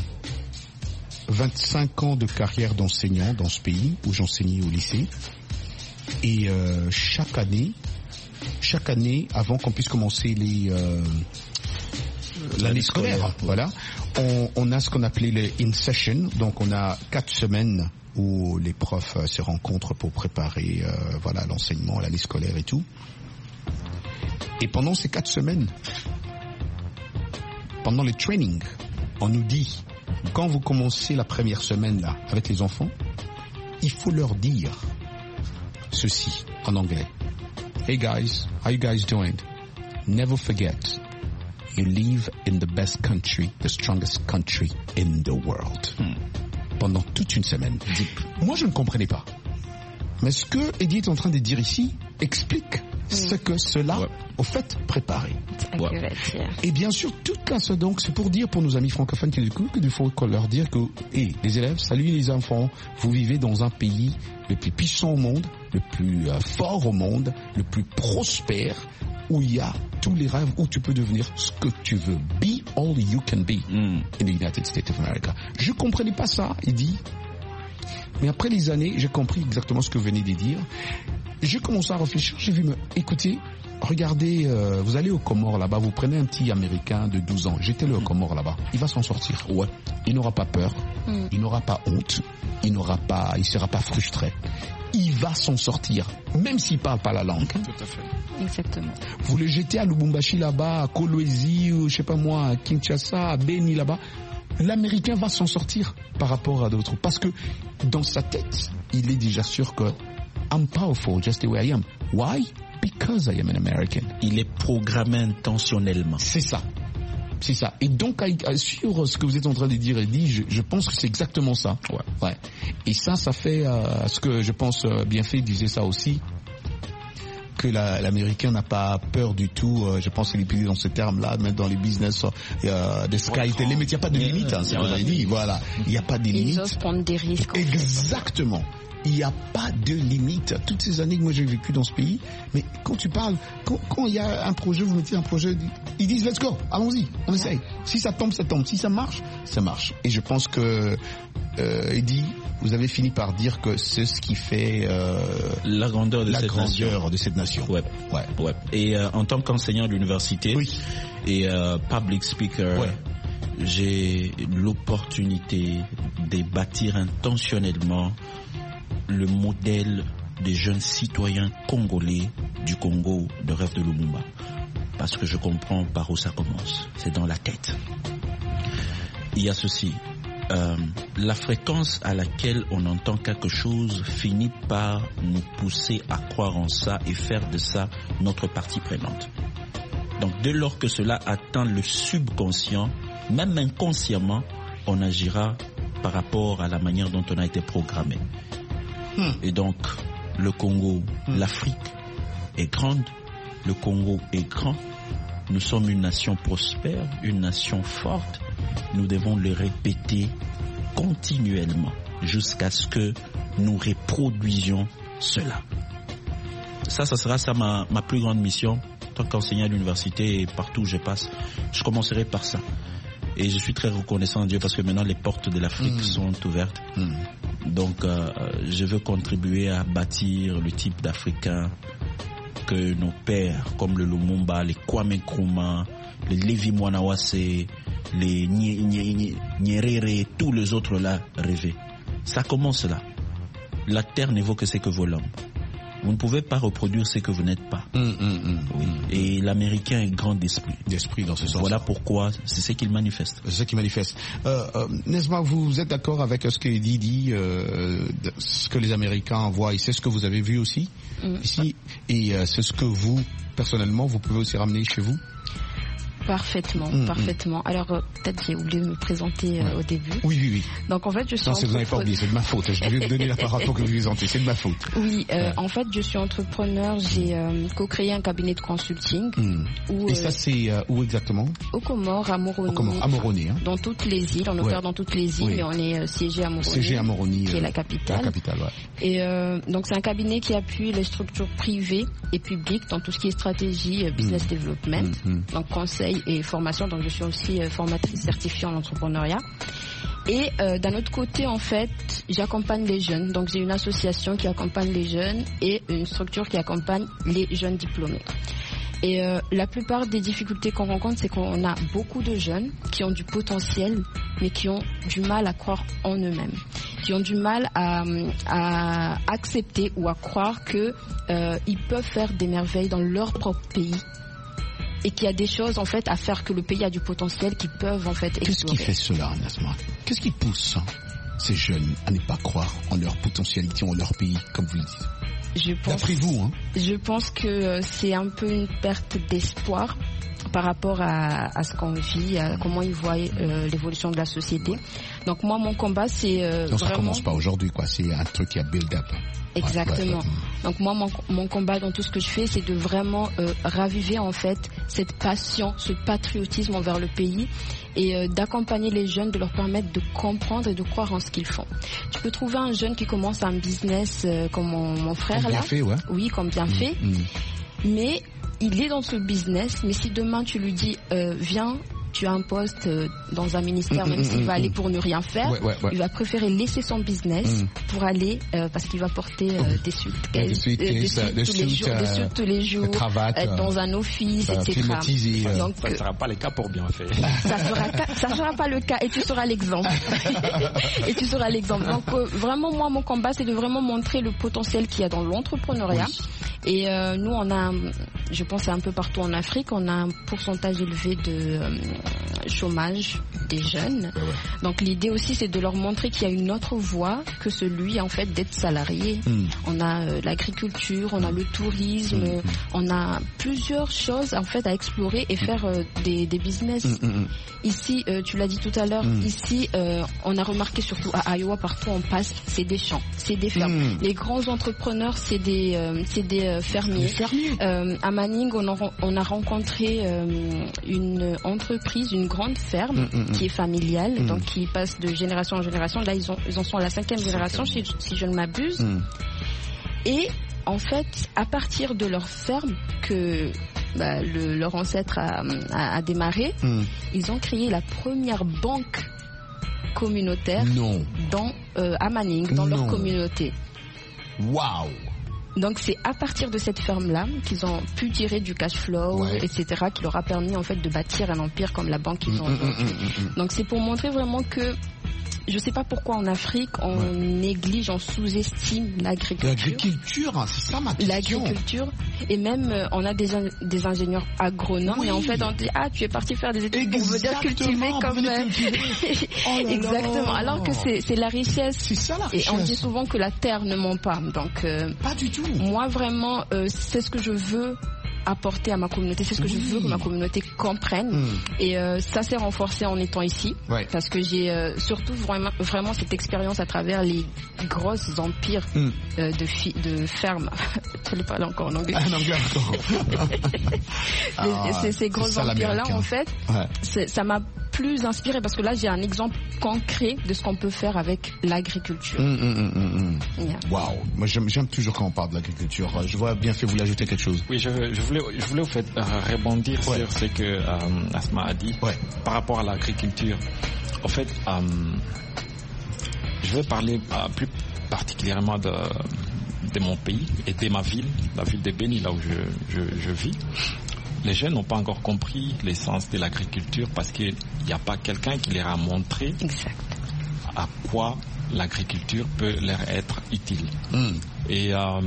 25 ans de carrière d'enseignant dans ce pays où j'enseignais au lycée. Et chaque année, avant qu'on puisse commencer l'année scolaire, voilà, on a ce qu'on appelait les in-session. Donc on a 4 semaines où les profs se rencontrent pour préparer l'enseignement, l'année scolaire et tout. Et pendant ces 4 semaines, pendant les trainings, on nous dit, quand vous commencez la première semaine là avec les enfants, il faut leur dire ceci en anglais. Hey guys, how you guys doing? Never forget, you live in the best country, the strongest country in the world. Pendant toute une semaine. Moi je ne comprenais pas. Mais ce que Eddie est en train de dire ici explique ce que cela, au fait, préparé. Et bien sûr, toute la donc, c'est pour dire pour nos amis francophones qui écoutent qu'il faut leur dire que, les élèves, salut les enfants, vous vivez dans un pays le plus puissant au monde, le plus fort au monde, le plus prospère, où il y a tous les rêves, où tu peux devenir ce que tu veux. Be all you can be in the United States of America. Je comprenais pas ça, il dit. Mais après les années, j'ai compris exactement ce que vous venez de dire. J'ai commencé à réfléchir, j'ai vu, écoutez, regardez, vous allez aux Comores là-bas, vous prenez un petit Américain de 12 ans, jetez-le aux Comores là-bas, il va s'en sortir. Ouais. Il n'aura pas peur, il n'aura pas honte, il sera pas frustré. Il va s'en sortir, même s'il parle pas la langue. Tout à fait. Exactement. Vous le jetez à Lubumbashi là-bas, à Kolwezi, ou je sais pas moi, à Kinshasa, à Beni là-bas, l'Américain va s'en sortir par rapport à d'autres. Parce que dans sa tête, il est déjà sûr que I'm powerful just the way I am. Why? Because I am an American. Il est programmé intentionnellement. C'est ça. C'est ça. Et donc, sur ce que vous êtes en train de dire, Eddie, je pense que c'est exactement ça. Ouais. Et ça fait ce que je pense bien fait disait ça aussi, que l'Américain n'a pas peur du tout. Je pense qu'il est utilisé dans ce terme-là, même dans les business, des sky is the limit. Il n'y a pas de limite, c'est ce qu'on a dit. Voilà. Il n'y a pas de limite. Ils osent prendre des risques. Exactement. Il n'y a pas de limite. Toutes ces années que moi j'ai vécu dans ce pays, mais quand tu parles, quand il y a un projet, vous mettez un projet, ils disent let's go, allons-y, on essaye. Si ça tombe, ça tombe. Si ça marche, ça marche. Et je pense que Eddie, vous avez fini par dire que c'est ce qui fait la grandeur de cette nation. Ouais. Et en tant qu'enseignant de l'université et public speaker, j'ai l'opportunité de bâtir intentionnellement le modèle des jeunes citoyens congolais du Congo de rêve de Lumumba. Parce que je comprends par où ça commence. C'est dans la tête. Il y a ceci. La fréquence à laquelle on entend quelque chose finit par nous pousser à croire en ça et faire de ça notre partie prenante. Donc dès lors que cela atteint le subconscient, même inconsciemment, on agira par rapport à la manière dont on a été programmé. Et donc, le Congo, l'Afrique est grande, le Congo est grand, nous sommes une nation prospère, une nation forte, nous devons le répéter continuellement jusqu'à ce que nous reproduisions cela. Ça sera ma plus grande mission, en tant qu'enseignant à l'université et partout où je passe, je commencerai par ça. Et je suis très reconnaissant à Dieu parce que maintenant les portes de l'Afrique sont ouvertes. Donc je veux contribuer à bâtir le type d'Africain que nos pères, comme le Lumumba, les Kwame Nkrumah, les Levi Mwanawase, les Nyerere et tous les autres là rêvaient. Ça commence là. La terre ne vaut que ce que vaut l'homme. Vous ne pouvez pas reproduire ce que vous n'êtes pas. Oui. Et l'Américain est grand d'esprit. D'esprit dans ce sens. Voilà pourquoi c'est ce qu'il manifeste. C'est ce qu'il manifeste. Nesma, vous êtes d'accord avec ce que Eddie dit, ce que les Américains voient, et c'est ce que vous avez vu aussi ici, et c'est ce que vous, personnellement, vous pouvez aussi ramener chez vous? Parfaitement. Alors, peut-être j'ai oublié de me présenter au début. Oui. Donc, en fait, je suis Non, vous n'avez pas oublié, c'est de ma faute. Je devais vous donner la parole pour que vous vous présentiez, c'est de ma faute. Oui, en fait, je suis entrepreneur. J'ai co-créé un cabinet de consulting. Et ça, c'est où exactement? Aux Comores, à Moroni. À Moroni, hein. Dans toutes les îles. On opère dans toutes les îles, mais on est siégé à Moroni. Siégé à Moroni. Qui est la capitale. La capitale, ouais. Et donc, c'est un cabinet qui appuie les structures privées et publiques dans tout ce qui est stratégie, business development, donc conseil et formation. Donc je suis aussi formatrice certifiée en entrepreneuriat. Et d'un autre côté, en fait, j'accompagne les jeunes. Donc j'ai une association qui accompagne les jeunes et une structure qui accompagne les jeunes diplômés. Et la plupart des difficultés qu'on rencontre, c'est qu'on a beaucoup de jeunes qui ont du potentiel, mais qui ont du mal à croire en eux-mêmes, qui ont du mal à accepter ou à croire que ils peuvent faire des merveilles dans leur propre pays. Et qu'il y a des choses en fait à faire, que le pays a du potentiel qui peuvent en fait explorer. Qu'est-ce qui fait cela, Nesma? Qu'est-ce qui pousse ces jeunes à ne pas croire en leur potentialité, en leur pays, comme vous le dites? D'après vous, je pense que c'est un peu une perte d'espoir par rapport à ce qu'on vit, à comment ils voient l'évolution de la société. Donc moi, mon combat, c'est vraiment... Ça commence pas aujourd'hui, quoi. C'est un truc qui a build up. Exactement. Donc moi, mon combat dans tout ce que je fais, c'est de vraiment raviver en fait cette passion, ce patriotisme envers le pays et d'accompagner les jeunes, de leur permettre de comprendre et de croire en ce qu'ils font. Tu peux trouver un jeune qui commence un business comme mon frère comme là. Bien fait, ouais. Oui, comme bien fait. Mais il est dans ce business, mais si demain tu lui dis viens, tu as un poste dans un ministère, même s'il va aller pour ne rien faire, il va préférer laisser son business pour aller, parce qu'il va porter des suites tous les jours, être dans un office, etc. Donc, ça ne sera pas le cas pour bien faire. Ça ne sera pas le cas et tu seras l'exemple. Donc vraiment, moi, mon combat, c'est de vraiment montrer le potentiel qu'il y a dans l'entrepreneuriat. Et nous, on a je pense un peu partout en Afrique, on a un pourcentage élevé de chômage des jeunes. Donc l'idée aussi, c'est de leur montrer qu'il y a une autre voie que celui en fait d'être salarié. On a l'agriculture, on a le tourisme, on a plusieurs choses en fait à explorer et faire des business. Ici, tu l'as dit tout à l'heure, ici on a remarqué surtout à Iowa, partout on passe, c'est des champs, c'est des fermes. Les grands entrepreneurs, c'est des fermiers. À Manning, on a rencontré une entreprise, une grande ferme qui est familiale, donc qui passe de génération en génération. Là, ils en sont à la 5e génération, si je ne m'abuse. Et en fait, à partir de leur ferme que leur ancêtre a démarré, ils ont créé la première banque communautaire à Manning, dans leur communauté. Waouh! Donc c'est à partir de cette ferme-là qu'ils ont pu tirer du cash flow, etc., qui leur a permis en fait de bâtir un empire comme la banque qu'ils ont aujourd'hui. Donc c'est pour montrer vraiment que je ne sais pas pourquoi en Afrique on néglige, on sous-estime l'agriculture. L'agriculture, c'est ça ma question. L'agriculture, et même on a des ingénieurs agronomes, et en fait on dit tu es parti faire des études pour venir cultiver comme exactement. Alors que c'est la richesse. C'est ça la richesse. Et on dit souvent que la terre ne ment pas. Donc pas du tout. Moi vraiment c'est ce que je veux apporter à ma communauté, c'est ce que je veux que ma communauté comprenne, et ça s'est renforcé en étant ici, parce que j'ai surtout vraiment cette expérience à travers les grosses empires de fermes. Je l'ai parlé encore en anglais. Ces gros empires là en fait, ça m'a plus inspiré, parce que là j'ai un exemple concret de ce qu'on peut faire avec l'agriculture. Waouh, moi j'aime toujours quand on parle de l'agriculture. Je vois bien fait, vous voulez ajouter quelque chose? Oui, je voulais au fait rebondir sur ce que Asma a dit par rapport à l'agriculture. En fait, je vais parler plus particulièrement de mon pays et de ma ville, la ville de Beni, là où je vis. Les jeunes n'ont pas encore compris l'essence de l'agriculture, parce qu'il n'y a pas quelqu'un qui leur a montré à quoi l'agriculture peut leur être utile. Et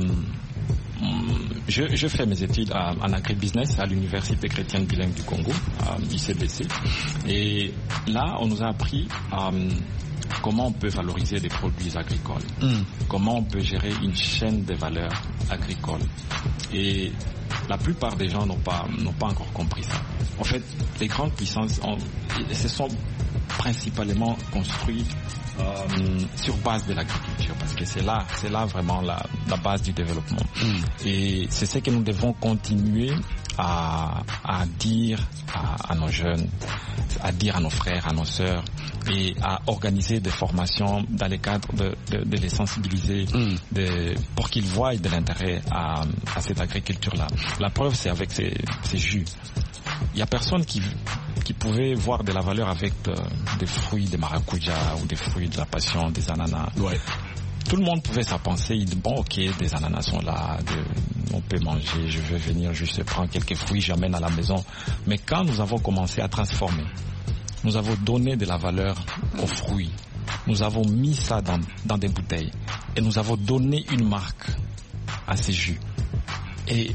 je fais mes études en agribusiness à l'Université chrétienne bilingue du Congo, ICBC. Et là, on nous a appris comment on peut valoriser des produits agricoles, comment on peut gérer une chaîne de valeur agricole. Et la plupart des gens n'ont pas encore compris ça. En fait, les grandes puissances se sont principalement construites sur base de l'agriculture, parce que c'est là vraiment la base du développement. Et c'est ce que nous devons continuer à dire à nos jeunes, à dire à nos frères, à nos sœurs, et à organiser des formations dans le cadre de les sensibiliser, pour qu'ils voient de l'intérêt à cette agriculture-là. La preuve, c'est avec ces jus. Il n'y a personne qui pouvait voir de la valeur avec des fruits de maracuja ou des fruits de la passion, des ananas. Tout le monde pouvait s'en penser, il dit bon ok, des ananas sont là, on peut manger, je vais venir juste prendre quelques fruits, j'amène à la maison. Mais quand nous avons commencé à transformer, nous avons donné de la valeur aux fruits, nous avons mis ça dans des bouteilles, et nous avons donné une marque à ces jus. Et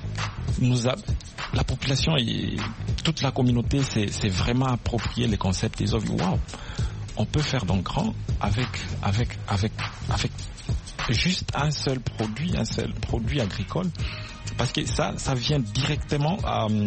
la population et toute la communauté s'est vraiment approprié les concepts. Ils ont vu waouh, on peut faire donc grand avec juste un seul produit agricole, parce que ça vient directement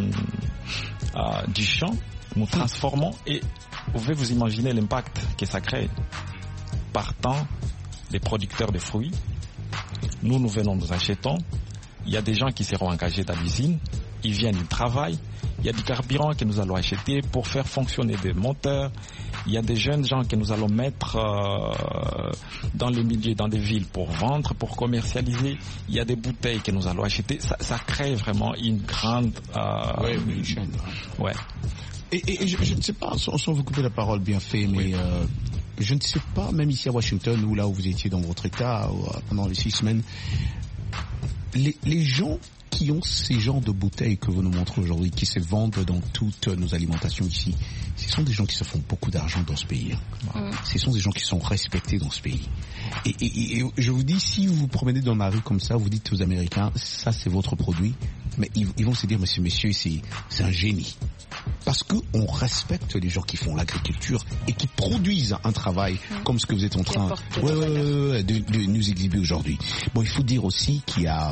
du champ. Nous transformons, et vous pouvez vous imaginer l'impact que ça crée. Partant des producteurs de fruits, nous venons, nous achetons. Il y a des gens qui seront engagés dans l'usine, ils viennent, ils travaillent. Il y a du carburant que nous allons acheter pour faire fonctionner des moteurs. Il y a des jeunes gens que nous allons mettre dans les milieux, dans des villes pour vendre, pour commercialiser. Il y a des bouteilles que nous allons acheter. Ça crée vraiment une grande... une chaîne. Et je ne sais pas, sans vous couper la parole bien fait, mais je ne sais pas, même ici à Washington, ou là où vous étiez dans votre état pendant les 6 semaines, les gens qui ont ces genres de bouteilles que vous nous montrez aujourd'hui, qui se vendent dans toutes nos alimentations ici, ce sont des gens qui se font beaucoup d'argent dans ce pays. Ce sont des gens qui sont respectés dans ce pays. Et je vous dis, si vous vous promenez dans la rue comme ça, vous dites aux Américains, ça c'est votre produit, mais ils vont se dire, monsieur, c'est un génie. Parce qu'on respecte les gens qui font l'agriculture et qui produisent un travail comme ce que vous êtes en train de nous exhiber aujourd'hui. Bon, il faut dire aussi qu'il y a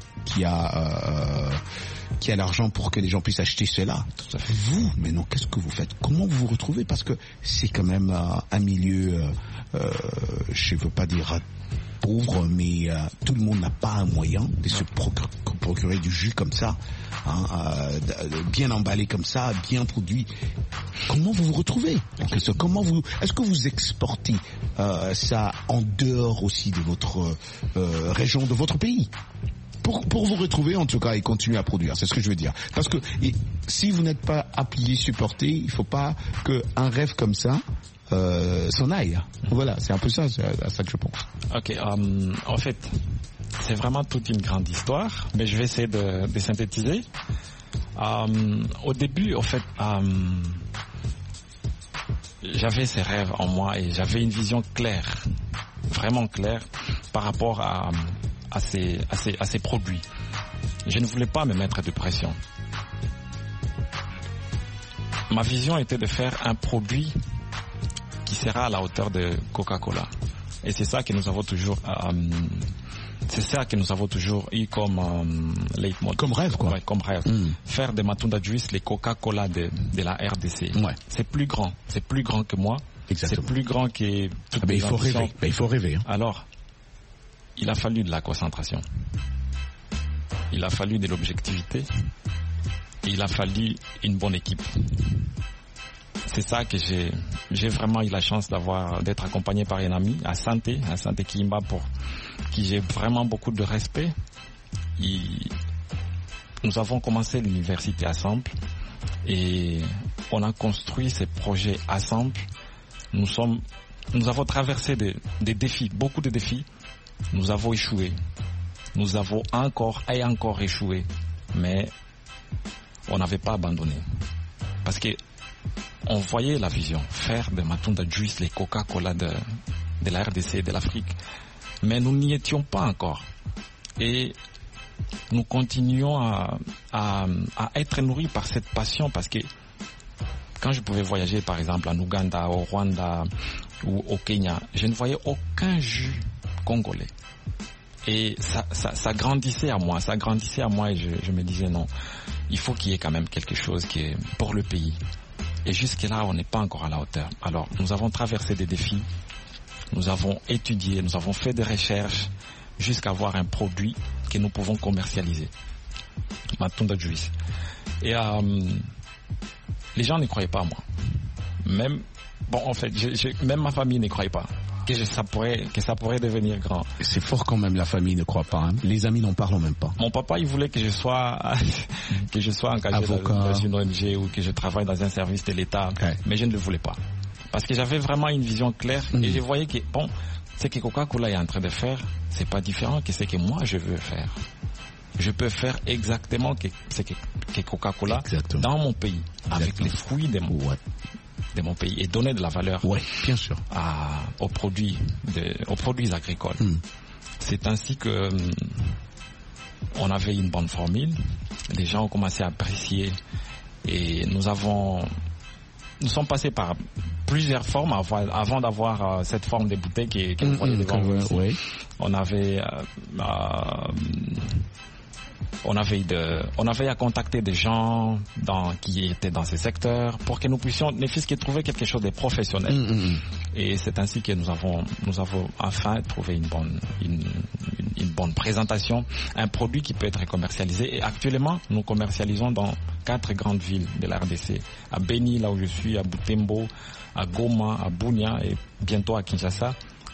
l'argent pour que les gens puissent acheter cela. Tout à fait. Vous, maintenant, qu'est-ce que vous faites? Comment vous vous retrouvez? Parce que c'est quand même un milieu, je ne veux pas dire pauvre, mais tout le monde n'a pas un moyen de se procurer du jus comme ça, bien emballé comme ça, bien produit. Comment vous vous retrouvez? Est-ce que vous exportez ça en dehors aussi de votre région, de votre pays? Pour vous retrouver en tout cas et continuer à produire, c'est ce que je veux dire. Parce que si vous n'êtes pas appuyé, supporté, il ne faut pas qu'un rêve comme ça s'en aille. Voilà, c'est un peu ça, c'est à ça que je pense. Ok, en fait, c'est vraiment toute une grande histoire, mais je vais essayer de synthétiser. Au début, en fait, j'avais ces rêves en moi et j'avais une vision claire, vraiment claire, par rapport à ces produits. Je ne voulais pas me mettre de pression. Ma vision était de faire un produit qui sera à la hauteur de Coca-Cola. Et c'est ça que nous avons toujours eu comme leitmotiv. Comme rêve, quoi. Ouais, comme rêve. Faire de Matunda Juice les Coca-Cola de la RDC. Ouais. C'est plus grand que moi. Exactement. C'est plus grand que toutes les ambitions. Il faut rêver. Alors, il a fallu de la concentration. Il a fallu de l'objectivité. Et il a fallu une bonne équipe. C'est ça que j'ai vraiment eu la chance d'être accompagné par un ami, à Santé Kimba, pour qui j'ai vraiment beaucoup de respect. Nous avons commencé l'université ensemble et on a construit ces projets ensemble. Nous avons traversé des défis, beaucoup de défis. Nous avons échoué. Nous avons encore échoué. Mais on n'avait pas abandonné. Parce que on voyait la vision, faire de Matunda Juice les Coca-Cola de la RDC et de l'Afrique. Mais nous n'y étions pas encore. Et nous continuons à être nourris par cette passion, parce que quand je pouvais voyager par exemple en Ouganda, au Rwanda ou au Kenya, je ne voyais aucun jus congolais. Et ça grandissait à moi, et je me disais non, il faut qu'il y ait quand même quelque chose qui est pour le pays. Et jusque-là, on n'est pas encore à la hauteur. Alors, nous avons traversé des défis, nous avons étudié, nous avons fait des recherches, jusqu'à avoir un produit que nous pouvons commercialiser. Matunda Juice. Et les gens ne croyaient pas à moi. Même ma famille ne croyait pas que ça pourrait devenir grand. C'est fort quand même, la famille ne croit pas. Hein. Les amis n'en parlent même pas. Mon papa, il voulait que je sois engagé dans une ONG ou que je travaille dans un service de l'État, mais je ne le voulais pas. Parce que j'avais vraiment une vision claire et je voyais que ce que Coca-Cola est en train de faire, c'est pas différent que ce que moi je veux faire. Je peux faire exactement ce que Coca-Cola dans mon pays, avec les fruits de mon pays, et donner de la valeur bien sûr. aux produits agricoles. C'est ainsi que on avait une bonne formule, les gens ont commencé à apprécier, et nous sommes passés par plusieurs formes avant d'avoir cette forme de bouteille que vous voyez devant vous. On avait à contacter des gens qui étaient dans ces secteurs pour que nous puissions ne fût-ce que trouver quelque chose de professionnel. Et c'est ainsi que nous avons enfin trouvé une bonne présentation, un produit qui peut être commercialisé. Et actuellement, nous commercialisons dans 4 grandes villes de la RDC. À Beni, là où je suis, à Butembo, à Goma, à Bunia et bientôt à Kinshasa.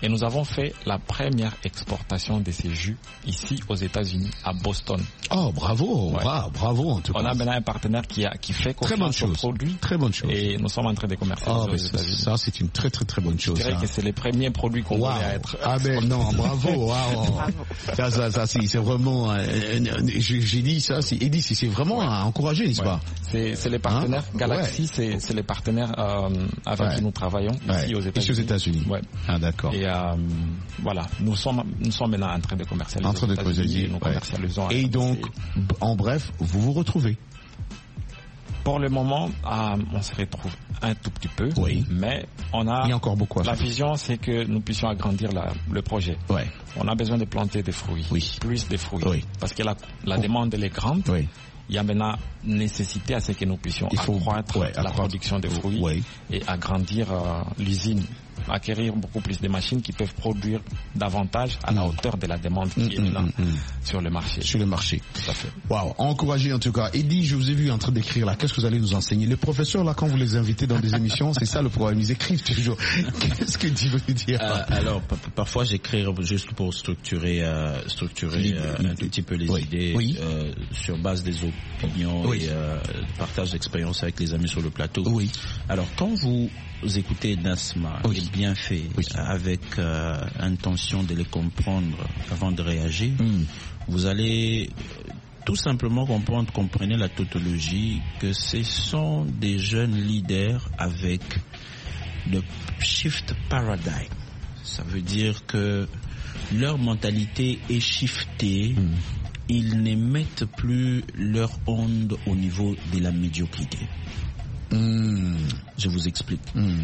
Et nous avons fait la première exportation de ces jus ici aux États-Unis, à Boston. Oh, bravo, Ouais. Bravo en tout cas. On a maintenant un partenaire qui fait confiance au produit. Très bonne chose. Et nous sommes en train de commercialiser aux États-Unis. Ça, c'est une très très très bonne chose. Je dirais que c'est les premiers produits qu'on voulait être. Ah ben non, bravo. Wow. Ça, c'est vraiment. J'ai dit ça. Eddie, c'est vraiment à encourager, n'est-ce pas? C'est les partenaires. Galaxy, c'est les partenaires avec qui nous travaillons ici aux États-Unis. Ici aux États-Unis. Ouais. Ah d'accord. Et voilà, nous sommes maintenant en train de commercialiser. Nous commercialisons. Et donc, en bref, vous retrouvez. Pour le moment, on se retrouve un tout petit peu, mais il y a encore beaucoup à faire. La vision, c'est que nous puissions agrandir le projet. Ouais. On a besoin de planter des fruits, plus de fruits, parce que la demande elle est grande. Oui. Il y a maintenant nécessité à ce que nous puissions accroître la production de fruits et agrandir l'usine, acquérir beaucoup plus de machines qui peuvent produire davantage à la hauteur de la demande qui est maintenant sur le marché. Sur le marché. Tout à fait. Waouh, encouragé en tout cas. Eddie, je vous ai vu en train d'écrire là. Qu'est-ce que vous allez nous enseigner? Les professeurs là, quand vous les invitez dans des émissions, c'est ça le problème. Ils écrivent toujours. Qu'est-ce que tu veux dire? Alors, parfois j'écris juste pour structurer un tout petit peu les idées sur base des opinions et partage d'expérience avec les amis sur le plateau. Oui. Alors, quand vous écoutez Nasma et Bienfait avec intention de les comprendre avant de réagir, vous allez tout simplement comprenez la tautologie, que ce sont des jeunes leaders avec le shift paradigm. Ça veut dire que leur mentalité est shiftée. Ils n'émettent plus leur onde au niveau de la médiocrité. Je vous explique.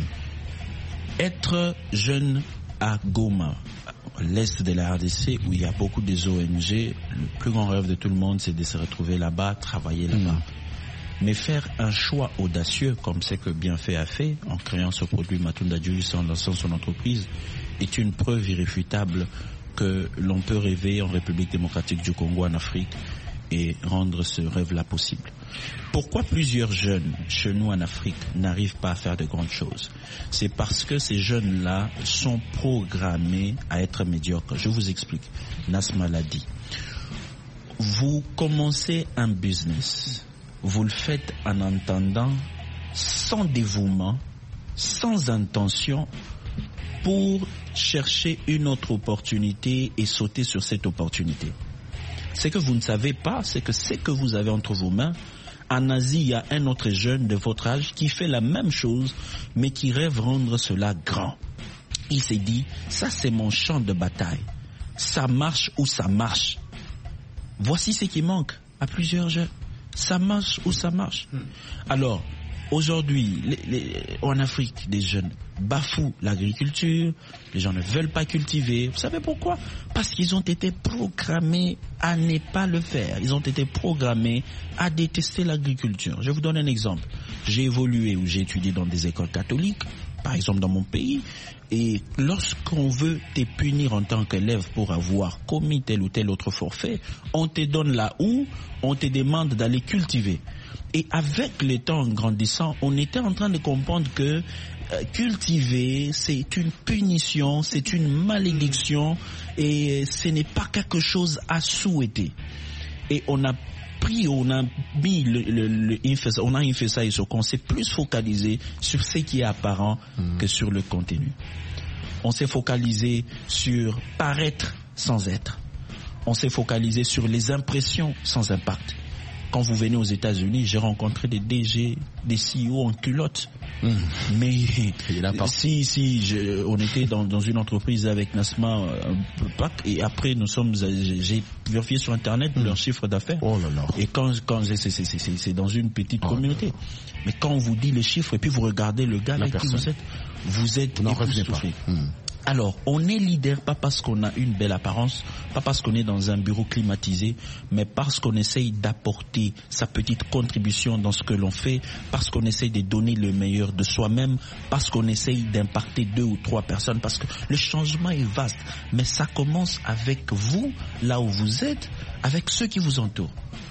Être jeune à Goma, à l'est de la RDC, où il y a beaucoup des ONG, le plus grand rêve de tout le monde, c'est de se retrouver là-bas, travailler là-bas. Mais faire un choix audacieux, comme c'est que Bienfait a fait, en créant ce produit Matunda Juice, en lançant son entreprise, est une preuve irréfutable que l'on peut rêver en République démocratique du Congo, en Afrique, et rendre ce rêve-là possible. Pourquoi plusieurs jeunes chez nous en Afrique n'arrivent pas à faire de grandes choses? C'est parce que ces jeunes-là sont programmés à être médiocres. Je vous explique. Nasma l'a dit. Vous commencez un business, vous le faites en entendant, sans dévouement, sans intention, pour chercher une autre opportunité et sauter sur cette opportunité. Ce que vous ne savez pas, c'est que ce que vous avez entre vos mains, en Asie, il y a un autre jeune de votre âge qui fait la même chose, mais qui rêve rendre cela grand. Il s'est dit, ça c'est mon champ de bataille. Ça marche ou ça marche. Voici ce qui manque à plusieurs jeunes. Ça marche ou ça marche. Alors, aujourd'hui, en Afrique, des jeunes bafouent l'agriculture, les gens ne veulent pas cultiver. Vous savez pourquoi? Parce qu'ils ont été programmés à ne pas le faire. Ils ont été programmés à détester l'agriculture. Je vous donne un exemple. J'ai évolué ou j'ai étudié dans des écoles catholiques, par exemple dans mon pays, et lorsqu'on veut te punir en tant qu'élève pour avoir commis tel ou tel autre forfait, on te donne la houe, on te demande d'aller cultiver. Et avec le temps grandissant, on était en train de comprendre que cultiver, c'est une punition, c'est une malédiction et ce n'est pas quelque chose à souhaiter. Et on a mis on a fait ça et on s'est plus focalisé sur ce qui est apparent que sur le contenu. On s'est focalisé sur paraître sans être. On s'est focalisé sur les impressions sans impact. Quand vous venez aux États-Unis, j'ai rencontré des DG, des CEO en culotte. Mais on était dans une entreprise avec Nasma et après j'ai vérifié sur Internet leur chiffre d'affaires. Oh là là. Et quand c'est dans une petite communauté. Mais quand on vous dit les chiffres et puis vous regardez le gars avec qui vous êtes époustouflé. Alors, on est leader pas parce qu'on a une belle apparence, pas parce qu'on est dans un bureau climatisé, mais parce qu'on essaye d'apporter sa petite contribution dans ce que l'on fait, parce qu'on essaye de donner le meilleur de soi-même, parce qu'on essaye d'impacter 2 ou 3 personnes, parce que le changement est vaste. Mais ça commence avec vous, là où vous êtes, avec ceux qui vous entourent. Vous voyez ?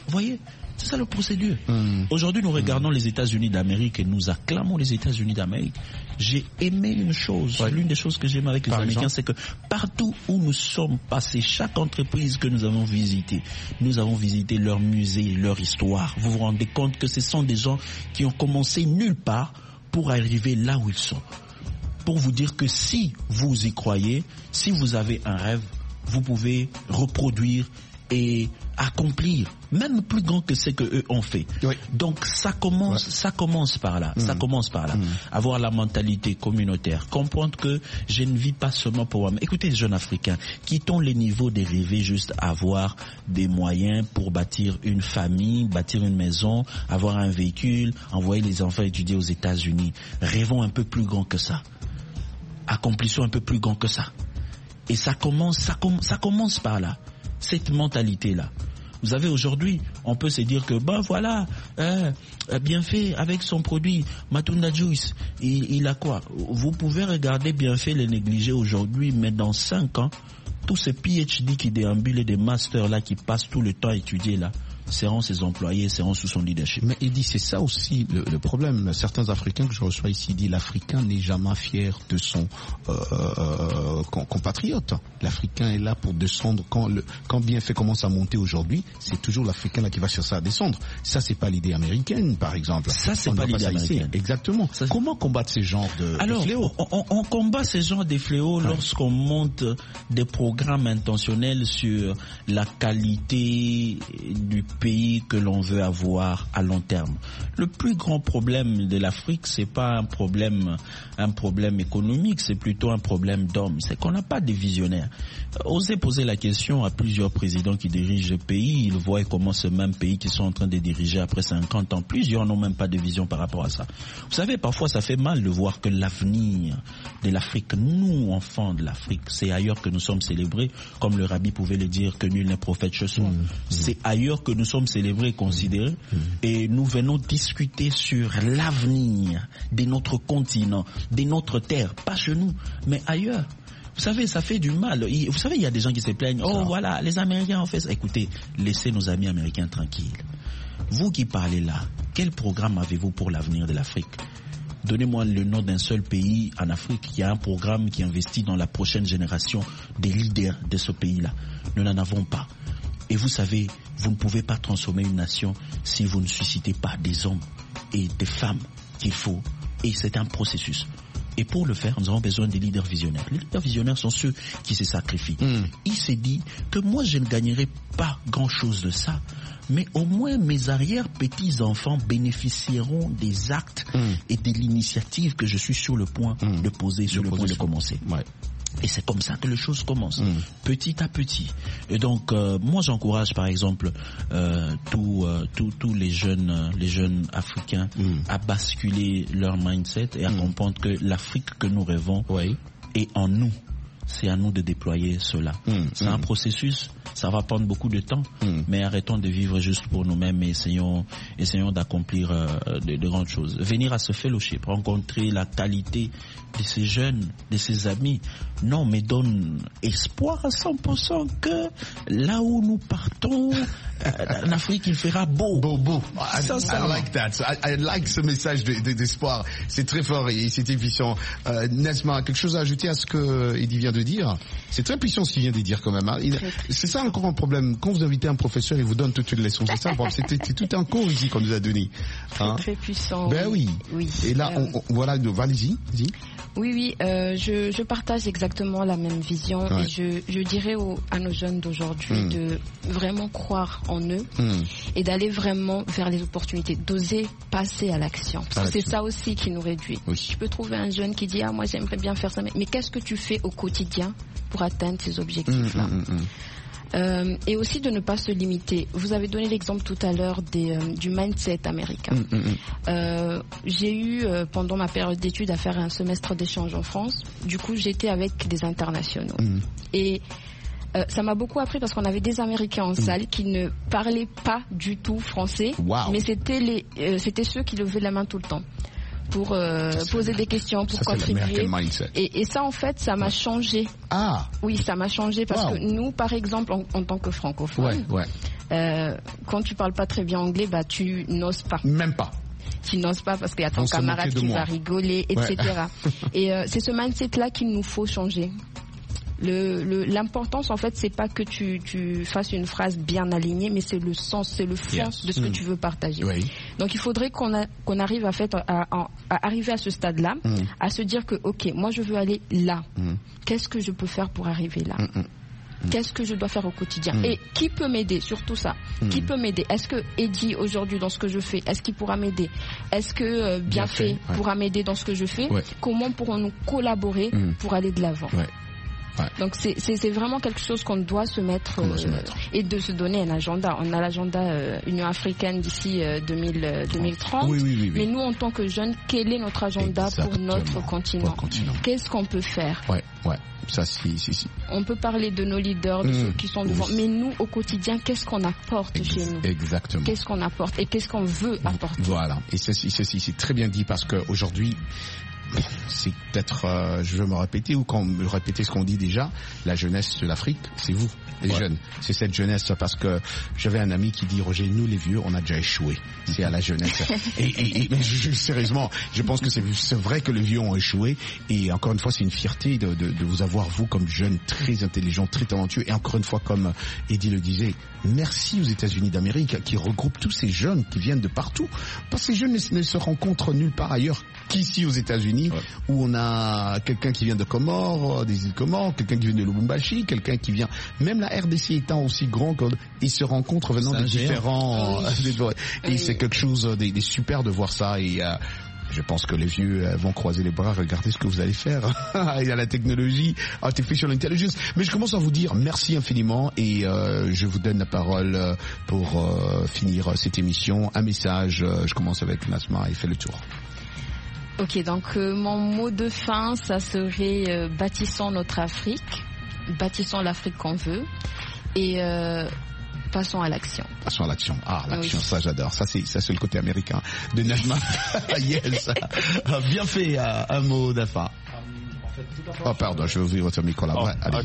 C'est ça la procédure. Aujourd'hui, nous regardons les États-Unis d'Amérique et nous acclamons les États-Unis d'Amérique. J'ai aimé une chose, l'une des choses que j'aime avec les Américains, c'est que partout où nous sommes passés, chaque entreprise que nous avons visité leur musée, leur histoire. Vous vous rendez compte que ce sont des gens qui ont commencé nulle part pour arriver là où ils sont. Pour vous dire que si vous y croyez, si vous avez un rêve, vous pouvez reproduire et accomplir, même plus grand que ce que eux ont fait. Oui. Donc ça commence par là. Ça commence par là. Avoir la mentalité communautaire, comprendre que je ne vis pas seulement pour moi. Écoutez les jeunes Africains, quittons les niveaux dérivés juste à avoir des moyens pour bâtir une famille, bâtir une maison, avoir un véhicule, envoyer les enfants étudier aux États-Unis. Rêvons un peu plus grand que ça. Accomplissons un peu plus grand que ça. Et ça commence par là. Cette mentalité-là. Vous savez, aujourd'hui, on peut se dire que, voilà, Bienfait avec son produit, Matunda Juice, il a quoi? Vous pouvez regarder Bienfait, les négliger aujourd'hui, mais dans 5 ans, tous ces PhD qui déambulent et des masters là, qui passent tout le temps à étudier là, seront ses employés, seront sous son leadership. Mais il dit, c'est ça aussi le problème. Certains Africains que je reçois ici disent, l'Africain n'est jamais fier de son compatriote. L'Africain est là pour descendre. Quand Bienfait commence à monter aujourd'hui, c'est toujours l'Africain là qui va chercher à descendre. Ça, c'est pas l'idée américaine, par exemple. Ça, c'est pas l'idée américaine. Exactement. Ça, comment combattre ces genres de fléaux? On combat ces genres de fléaux lorsqu'on monte des programmes intentionnels sur la qualité du pays que l'on veut avoir à long terme. Le plus grand problème de l'Afrique, c'est pas un problème économique, c'est plutôt un problème d'homme. C'est qu'on n'a pas de visionnaires. Osez poser la question à plusieurs présidents qui dirigent le pays, ils voient comment ce même pays qu'ils sont en train de diriger après 50 ans, plusieurs n'ont même pas de vision par rapport à ça. Vous savez, parfois ça fait mal de voir que l'avenir de l'Afrique, nous enfants de l'Afrique, c'est ailleurs que nous sommes célébrés, comme le rabbi pouvait le dire, que nul n'est prophète chez soi. C'est ailleurs que nous sommes célébrés et considérés, et nous venons discuter sur l'avenir de notre continent, de notre terre, pas chez nous, mais ailleurs. Vous savez, ça fait du mal. Vous savez, il y a des gens qui se plaignent. Oh voilà, les Américains ont fait ça. Écoutez, laissez nos amis américains tranquilles. Vous qui parlez là, quel programme avez-vous pour l'avenir de l'Afrique? Donnez-moi le nom d'un seul pays en Afrique qui a un programme qui investit dans la prochaine génération des leaders de ce pays-là. Nous n'en avons pas. Et vous savez, vous ne pouvez pas transformer une nation si vous ne suscitez pas des hommes et des femmes qu'il faut. Et c'est un processus. Et pour le faire, nous avons besoin des leaders visionnaires. Les leaders visionnaires sont ceux qui se sacrifient. Il s'est dit que moi, je ne gagnerai pas grand-chose de ça, mais au moins mes arrière-petits-enfants bénéficieront des actes et de l'initiative que je suis sur le point de poser, sur le point de commencer. Ouais. Et c'est comme ça que les choses commencent, petit à petit. Et donc, moi, j'encourage, par exemple, tous les jeunes Africains à basculer leur mindset et à comprendre que l'Afrique que nous rêvons est en nous. C'est à nous de déployer cela. C'est un processus, ça va prendre beaucoup de temps, mais arrêtons de vivre juste pour nous-mêmes et essayons d'accomplir de grandes choses. Venir à ce fellowship, rencontrer la qualité de ces jeunes, de ces amis, non, mais donne espoir à 100% que là où nous partons, en Afrique, il fera beau. Beau. I like that. I like ce message d'espoir. C'est très fort et c'est épuisant. Nesma, quelque chose à ajouter à ce que Eddie vient de dire? C'est très puissant ce qu'il vient de dire quand même. Hein. C'est ça encore un problème. Quand vous invitez un professeur, il vous donne toute une leçon. C'est ça le problème. C'était tout un cours ici qu'on nous a donné. Hein. Très puissant. Ben oui. Et là, voilà, allez-y. Oui, je partage exactement la même vision et je dirais à nos jeunes d'aujourd'hui de vraiment croire en eux et d'aller vraiment vers les opportunités, d'oser passer à l'action. Parce que c'est ça aussi qui nous réduit. Oui. Je peux trouver un jeune qui dit moi j'aimerais bien faire ça, mais qu'est-ce que tu fais au quotidien pour atteindre ces objectifs-là? Et aussi de ne pas se limiter. Vous avez donné l'exemple tout à l'heure du mindset américain. J'ai eu pendant ma période d'études à faire un semestre d'échange en France. Du coup, j'étais avec des internationaux. Et ça m'a beaucoup appris parce qu'on avait des Américains en salle qui ne parlaient pas du tout français, mais c'était ceux qui levaient la main tout le temps. pour poser des questions, pour contribuer. Et ça, en fait, ça m'a changé. Ah. Oui, ça m'a changé parce que nous, par exemple, en tant que francophones, quand tu parles pas très bien anglais, bah tu n'oses pas. Même pas. Tu n'oses pas parce qu'il y a ton camarade qui va rigoler, etc. Et c'est ce mindset-là qu'il nous faut changer. L'importance, en fait, c'est pas que tu fasses une phrase bien alignée, mais c'est le sens, c'est le fond de ce que tu veux partager. Donc, il faudrait qu'on arrive à arriver à ce stade-là, à se dire que, ok, moi, je veux aller là. Qu'est-ce que je peux faire pour arriver là? Qu'est-ce que je dois faire au quotidien? Et qui peut m'aider? Surtout ça. Qui peut m'aider? Est-ce que Eddie, aujourd'hui, dans ce que je fais, est-ce qu'il pourra m'aider? Est-ce que Bienfait pourra m'aider dans ce que je fais? Comment pourrons-nous collaborer pour aller de l'avant? Donc c'est vraiment quelque chose qu'on doit se mettre et de se donner un agenda. On a l'agenda Union africaine d'ici 2030. Mais nous, en tant que jeunes, quel est notre agenda pour notre continent? Qu'est-ce qu'on peut faire? Ça, si. On peut parler de nos leaders, de ceux qui sont devant, mais nous, au quotidien, qu'est-ce qu'on apporte chez nous? Exactement. Qu'est-ce qu'on apporte et qu'est-ce qu'on veut apporter? Voilà. Et ceci, c'est très bien dit parce qu'aujourd'hui, c'est peut-être, je veux me répéter ou quand me répéter ce qu'on dit déjà, la jeunesse de l'Afrique, c'est vous, les jeunes. C'est cette jeunesse parce que j'avais un ami qui dit, Roger, nous les vieux, on a déjà échoué. C'est à la jeunesse. Mais sérieusement, je pense que c'est vrai que les vieux ont échoué et encore une fois, c'est une fierté de vous avoir, vous, comme jeunes très intelligents, très talentueux et encore une fois, comme Eddie le disait, merci aux États-Unis d'Amérique qui regroupent tous ces jeunes qui viennent de partout. Parce que ces jeunes ne se rencontrent nulle part ailleurs qu'ici aux États-Unis. Où on a quelqu'un qui vient de Comores, des îles Comores, quelqu'un qui vient de Lubumbashi, quelqu'un qui vient, même la RDC étant aussi grand qu'ils se rencontrent venant de différents, et c'est quelque chose des super de voir ça et je pense que les vieux vont croiser les bras, regardez ce que vous allez faire. Il y a la technologie, artificial intelligence. Mais je commence à vous dire merci infiniment et je vous donne la parole pour finir cette émission. Un message, je commence avec Nasma et fait le tour. Ok, donc mon mot de fin, ça serait bâtissons notre Afrique, bâtissons l'Afrique qu'on veut et passons à l'action. Passons à l'action. Ah, l'action, ça j'adore. Ça c'est le côté américain de Najma. Yes. Bien fait, un mot d'affaire. Oh pardon, je vais ouvrir votre micro là.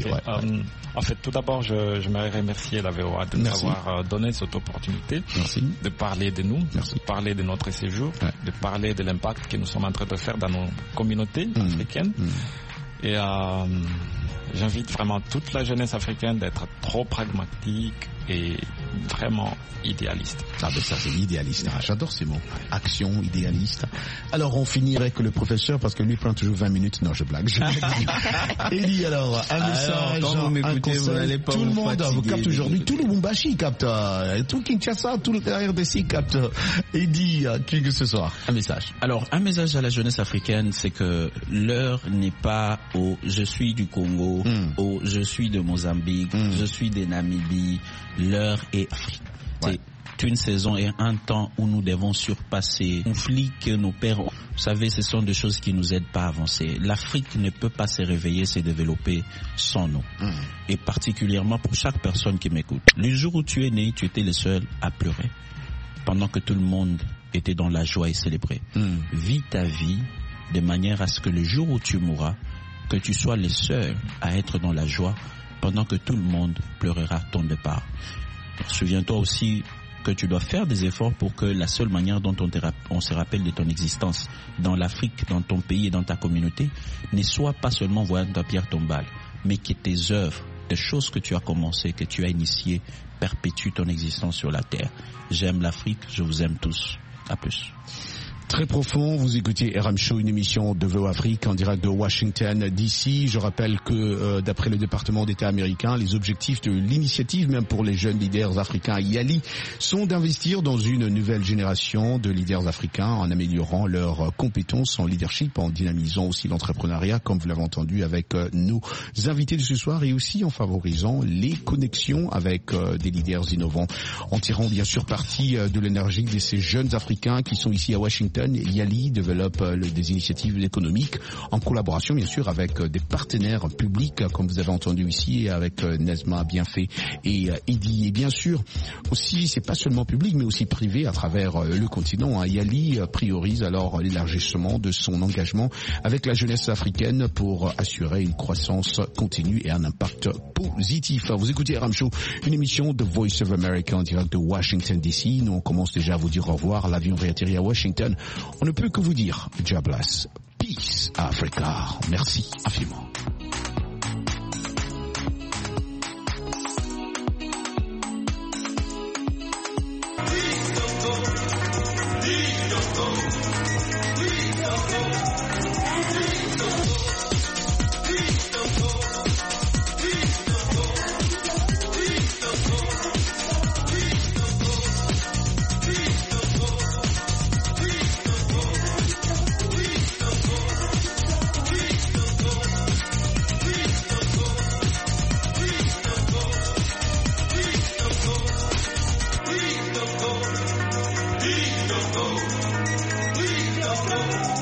En fait, tout d'abord, je m'aimerais remercier la VOA de nous avoir donné cette opportunité de parler de nous, de parler de notre séjour, de parler de l'impact que nous sommes en train de faire dans nos communautés africaines. Et j'invite vraiment toute la jeunesse africaine d'être trop pragmatique et vraiment idéaliste. Ah ben ça c'est idéaliste, j'adore ces mots. Action, idéaliste. Alors on finirait avec le professeur parce que lui prend toujours 20 minutes. Non, je blague. Eddie, alors un message, un conseil. Tout le monde vous capte aujourd'hui, tout le Lubumbashi capte, tout Kinshasa, tout le RDC capte. Eddie, qui que ce soit, un message. Alors un message à la jeunesse africaine, c'est que l'heure n'est pas au je suis du Congo, au je suis de Mozambique, je suis de Namibie. L'heure est Afrique. C'est une saison et un temps où nous devons surpasser les conflits que nos pères ont. Vous savez, ce sont des choses qui nous aident pas à avancer. L'Afrique ne peut pas se réveiller, se développer sans nous. Et particulièrement pour chaque personne qui m'écoute. Le jour où tu es né, tu étais le seul à pleurer. Pendant que tout le monde était dans la joie et célébré. Vis ta vie de manière à ce que le jour où tu mourras, que tu sois le seul à être dans la joie pendant que tout le monde pleurera ton départ. Donc, souviens-toi aussi que tu dois faire des efforts pour que la seule manière dont on se rappelle de ton existence dans l'Afrique, dans ton pays et dans ta communauté ne soit pas seulement voyant ta pierre tombale, mais que tes œuvres, des choses que tu as commencées, que tu as initiées, perpétuent ton existence sur la terre. J'aime l'Afrique, je vous aime tous. À plus. Très profond, vous écoutez RM Show, une émission de VOA Afrique en direct de Washington DC. Je rappelle que d'après le département d'État américain, les objectifs de l'initiative, même pour les jeunes leaders africains YALI, sont d'investir dans une nouvelle génération de leaders africains en améliorant leurs compétences en leadership, en dynamisant aussi l'entrepreneuriat, comme vous l'avez entendu avec nos invités de ce soir, et aussi en favorisant les connexions avec des leaders innovants, en tirant bien sûr parti de l'énergie de ces jeunes Africains qui sont ici à Washington jeunes, Yali développe des initiatives économiques en collaboration bien sûr avec des partenaires publics comme vous avez entendu ici avec Nesma Bienfait et Eddy. Et bien sûr aussi c'est pas seulement public mais aussi privé à travers le continent. Yali priorise alors l'élargissement de son engagement avec la jeunesse africaine pour assurer une croissance continue et un impact positif. Vous écoutez RM Show, une émission de Voice of America en direct de Washington DC. Nous on commence déjà à vous dire au revoir. L'avion réatterrit à Washington. On ne peut que vous dire God bless. Peace Africa. Merci infiniment. Please don't go.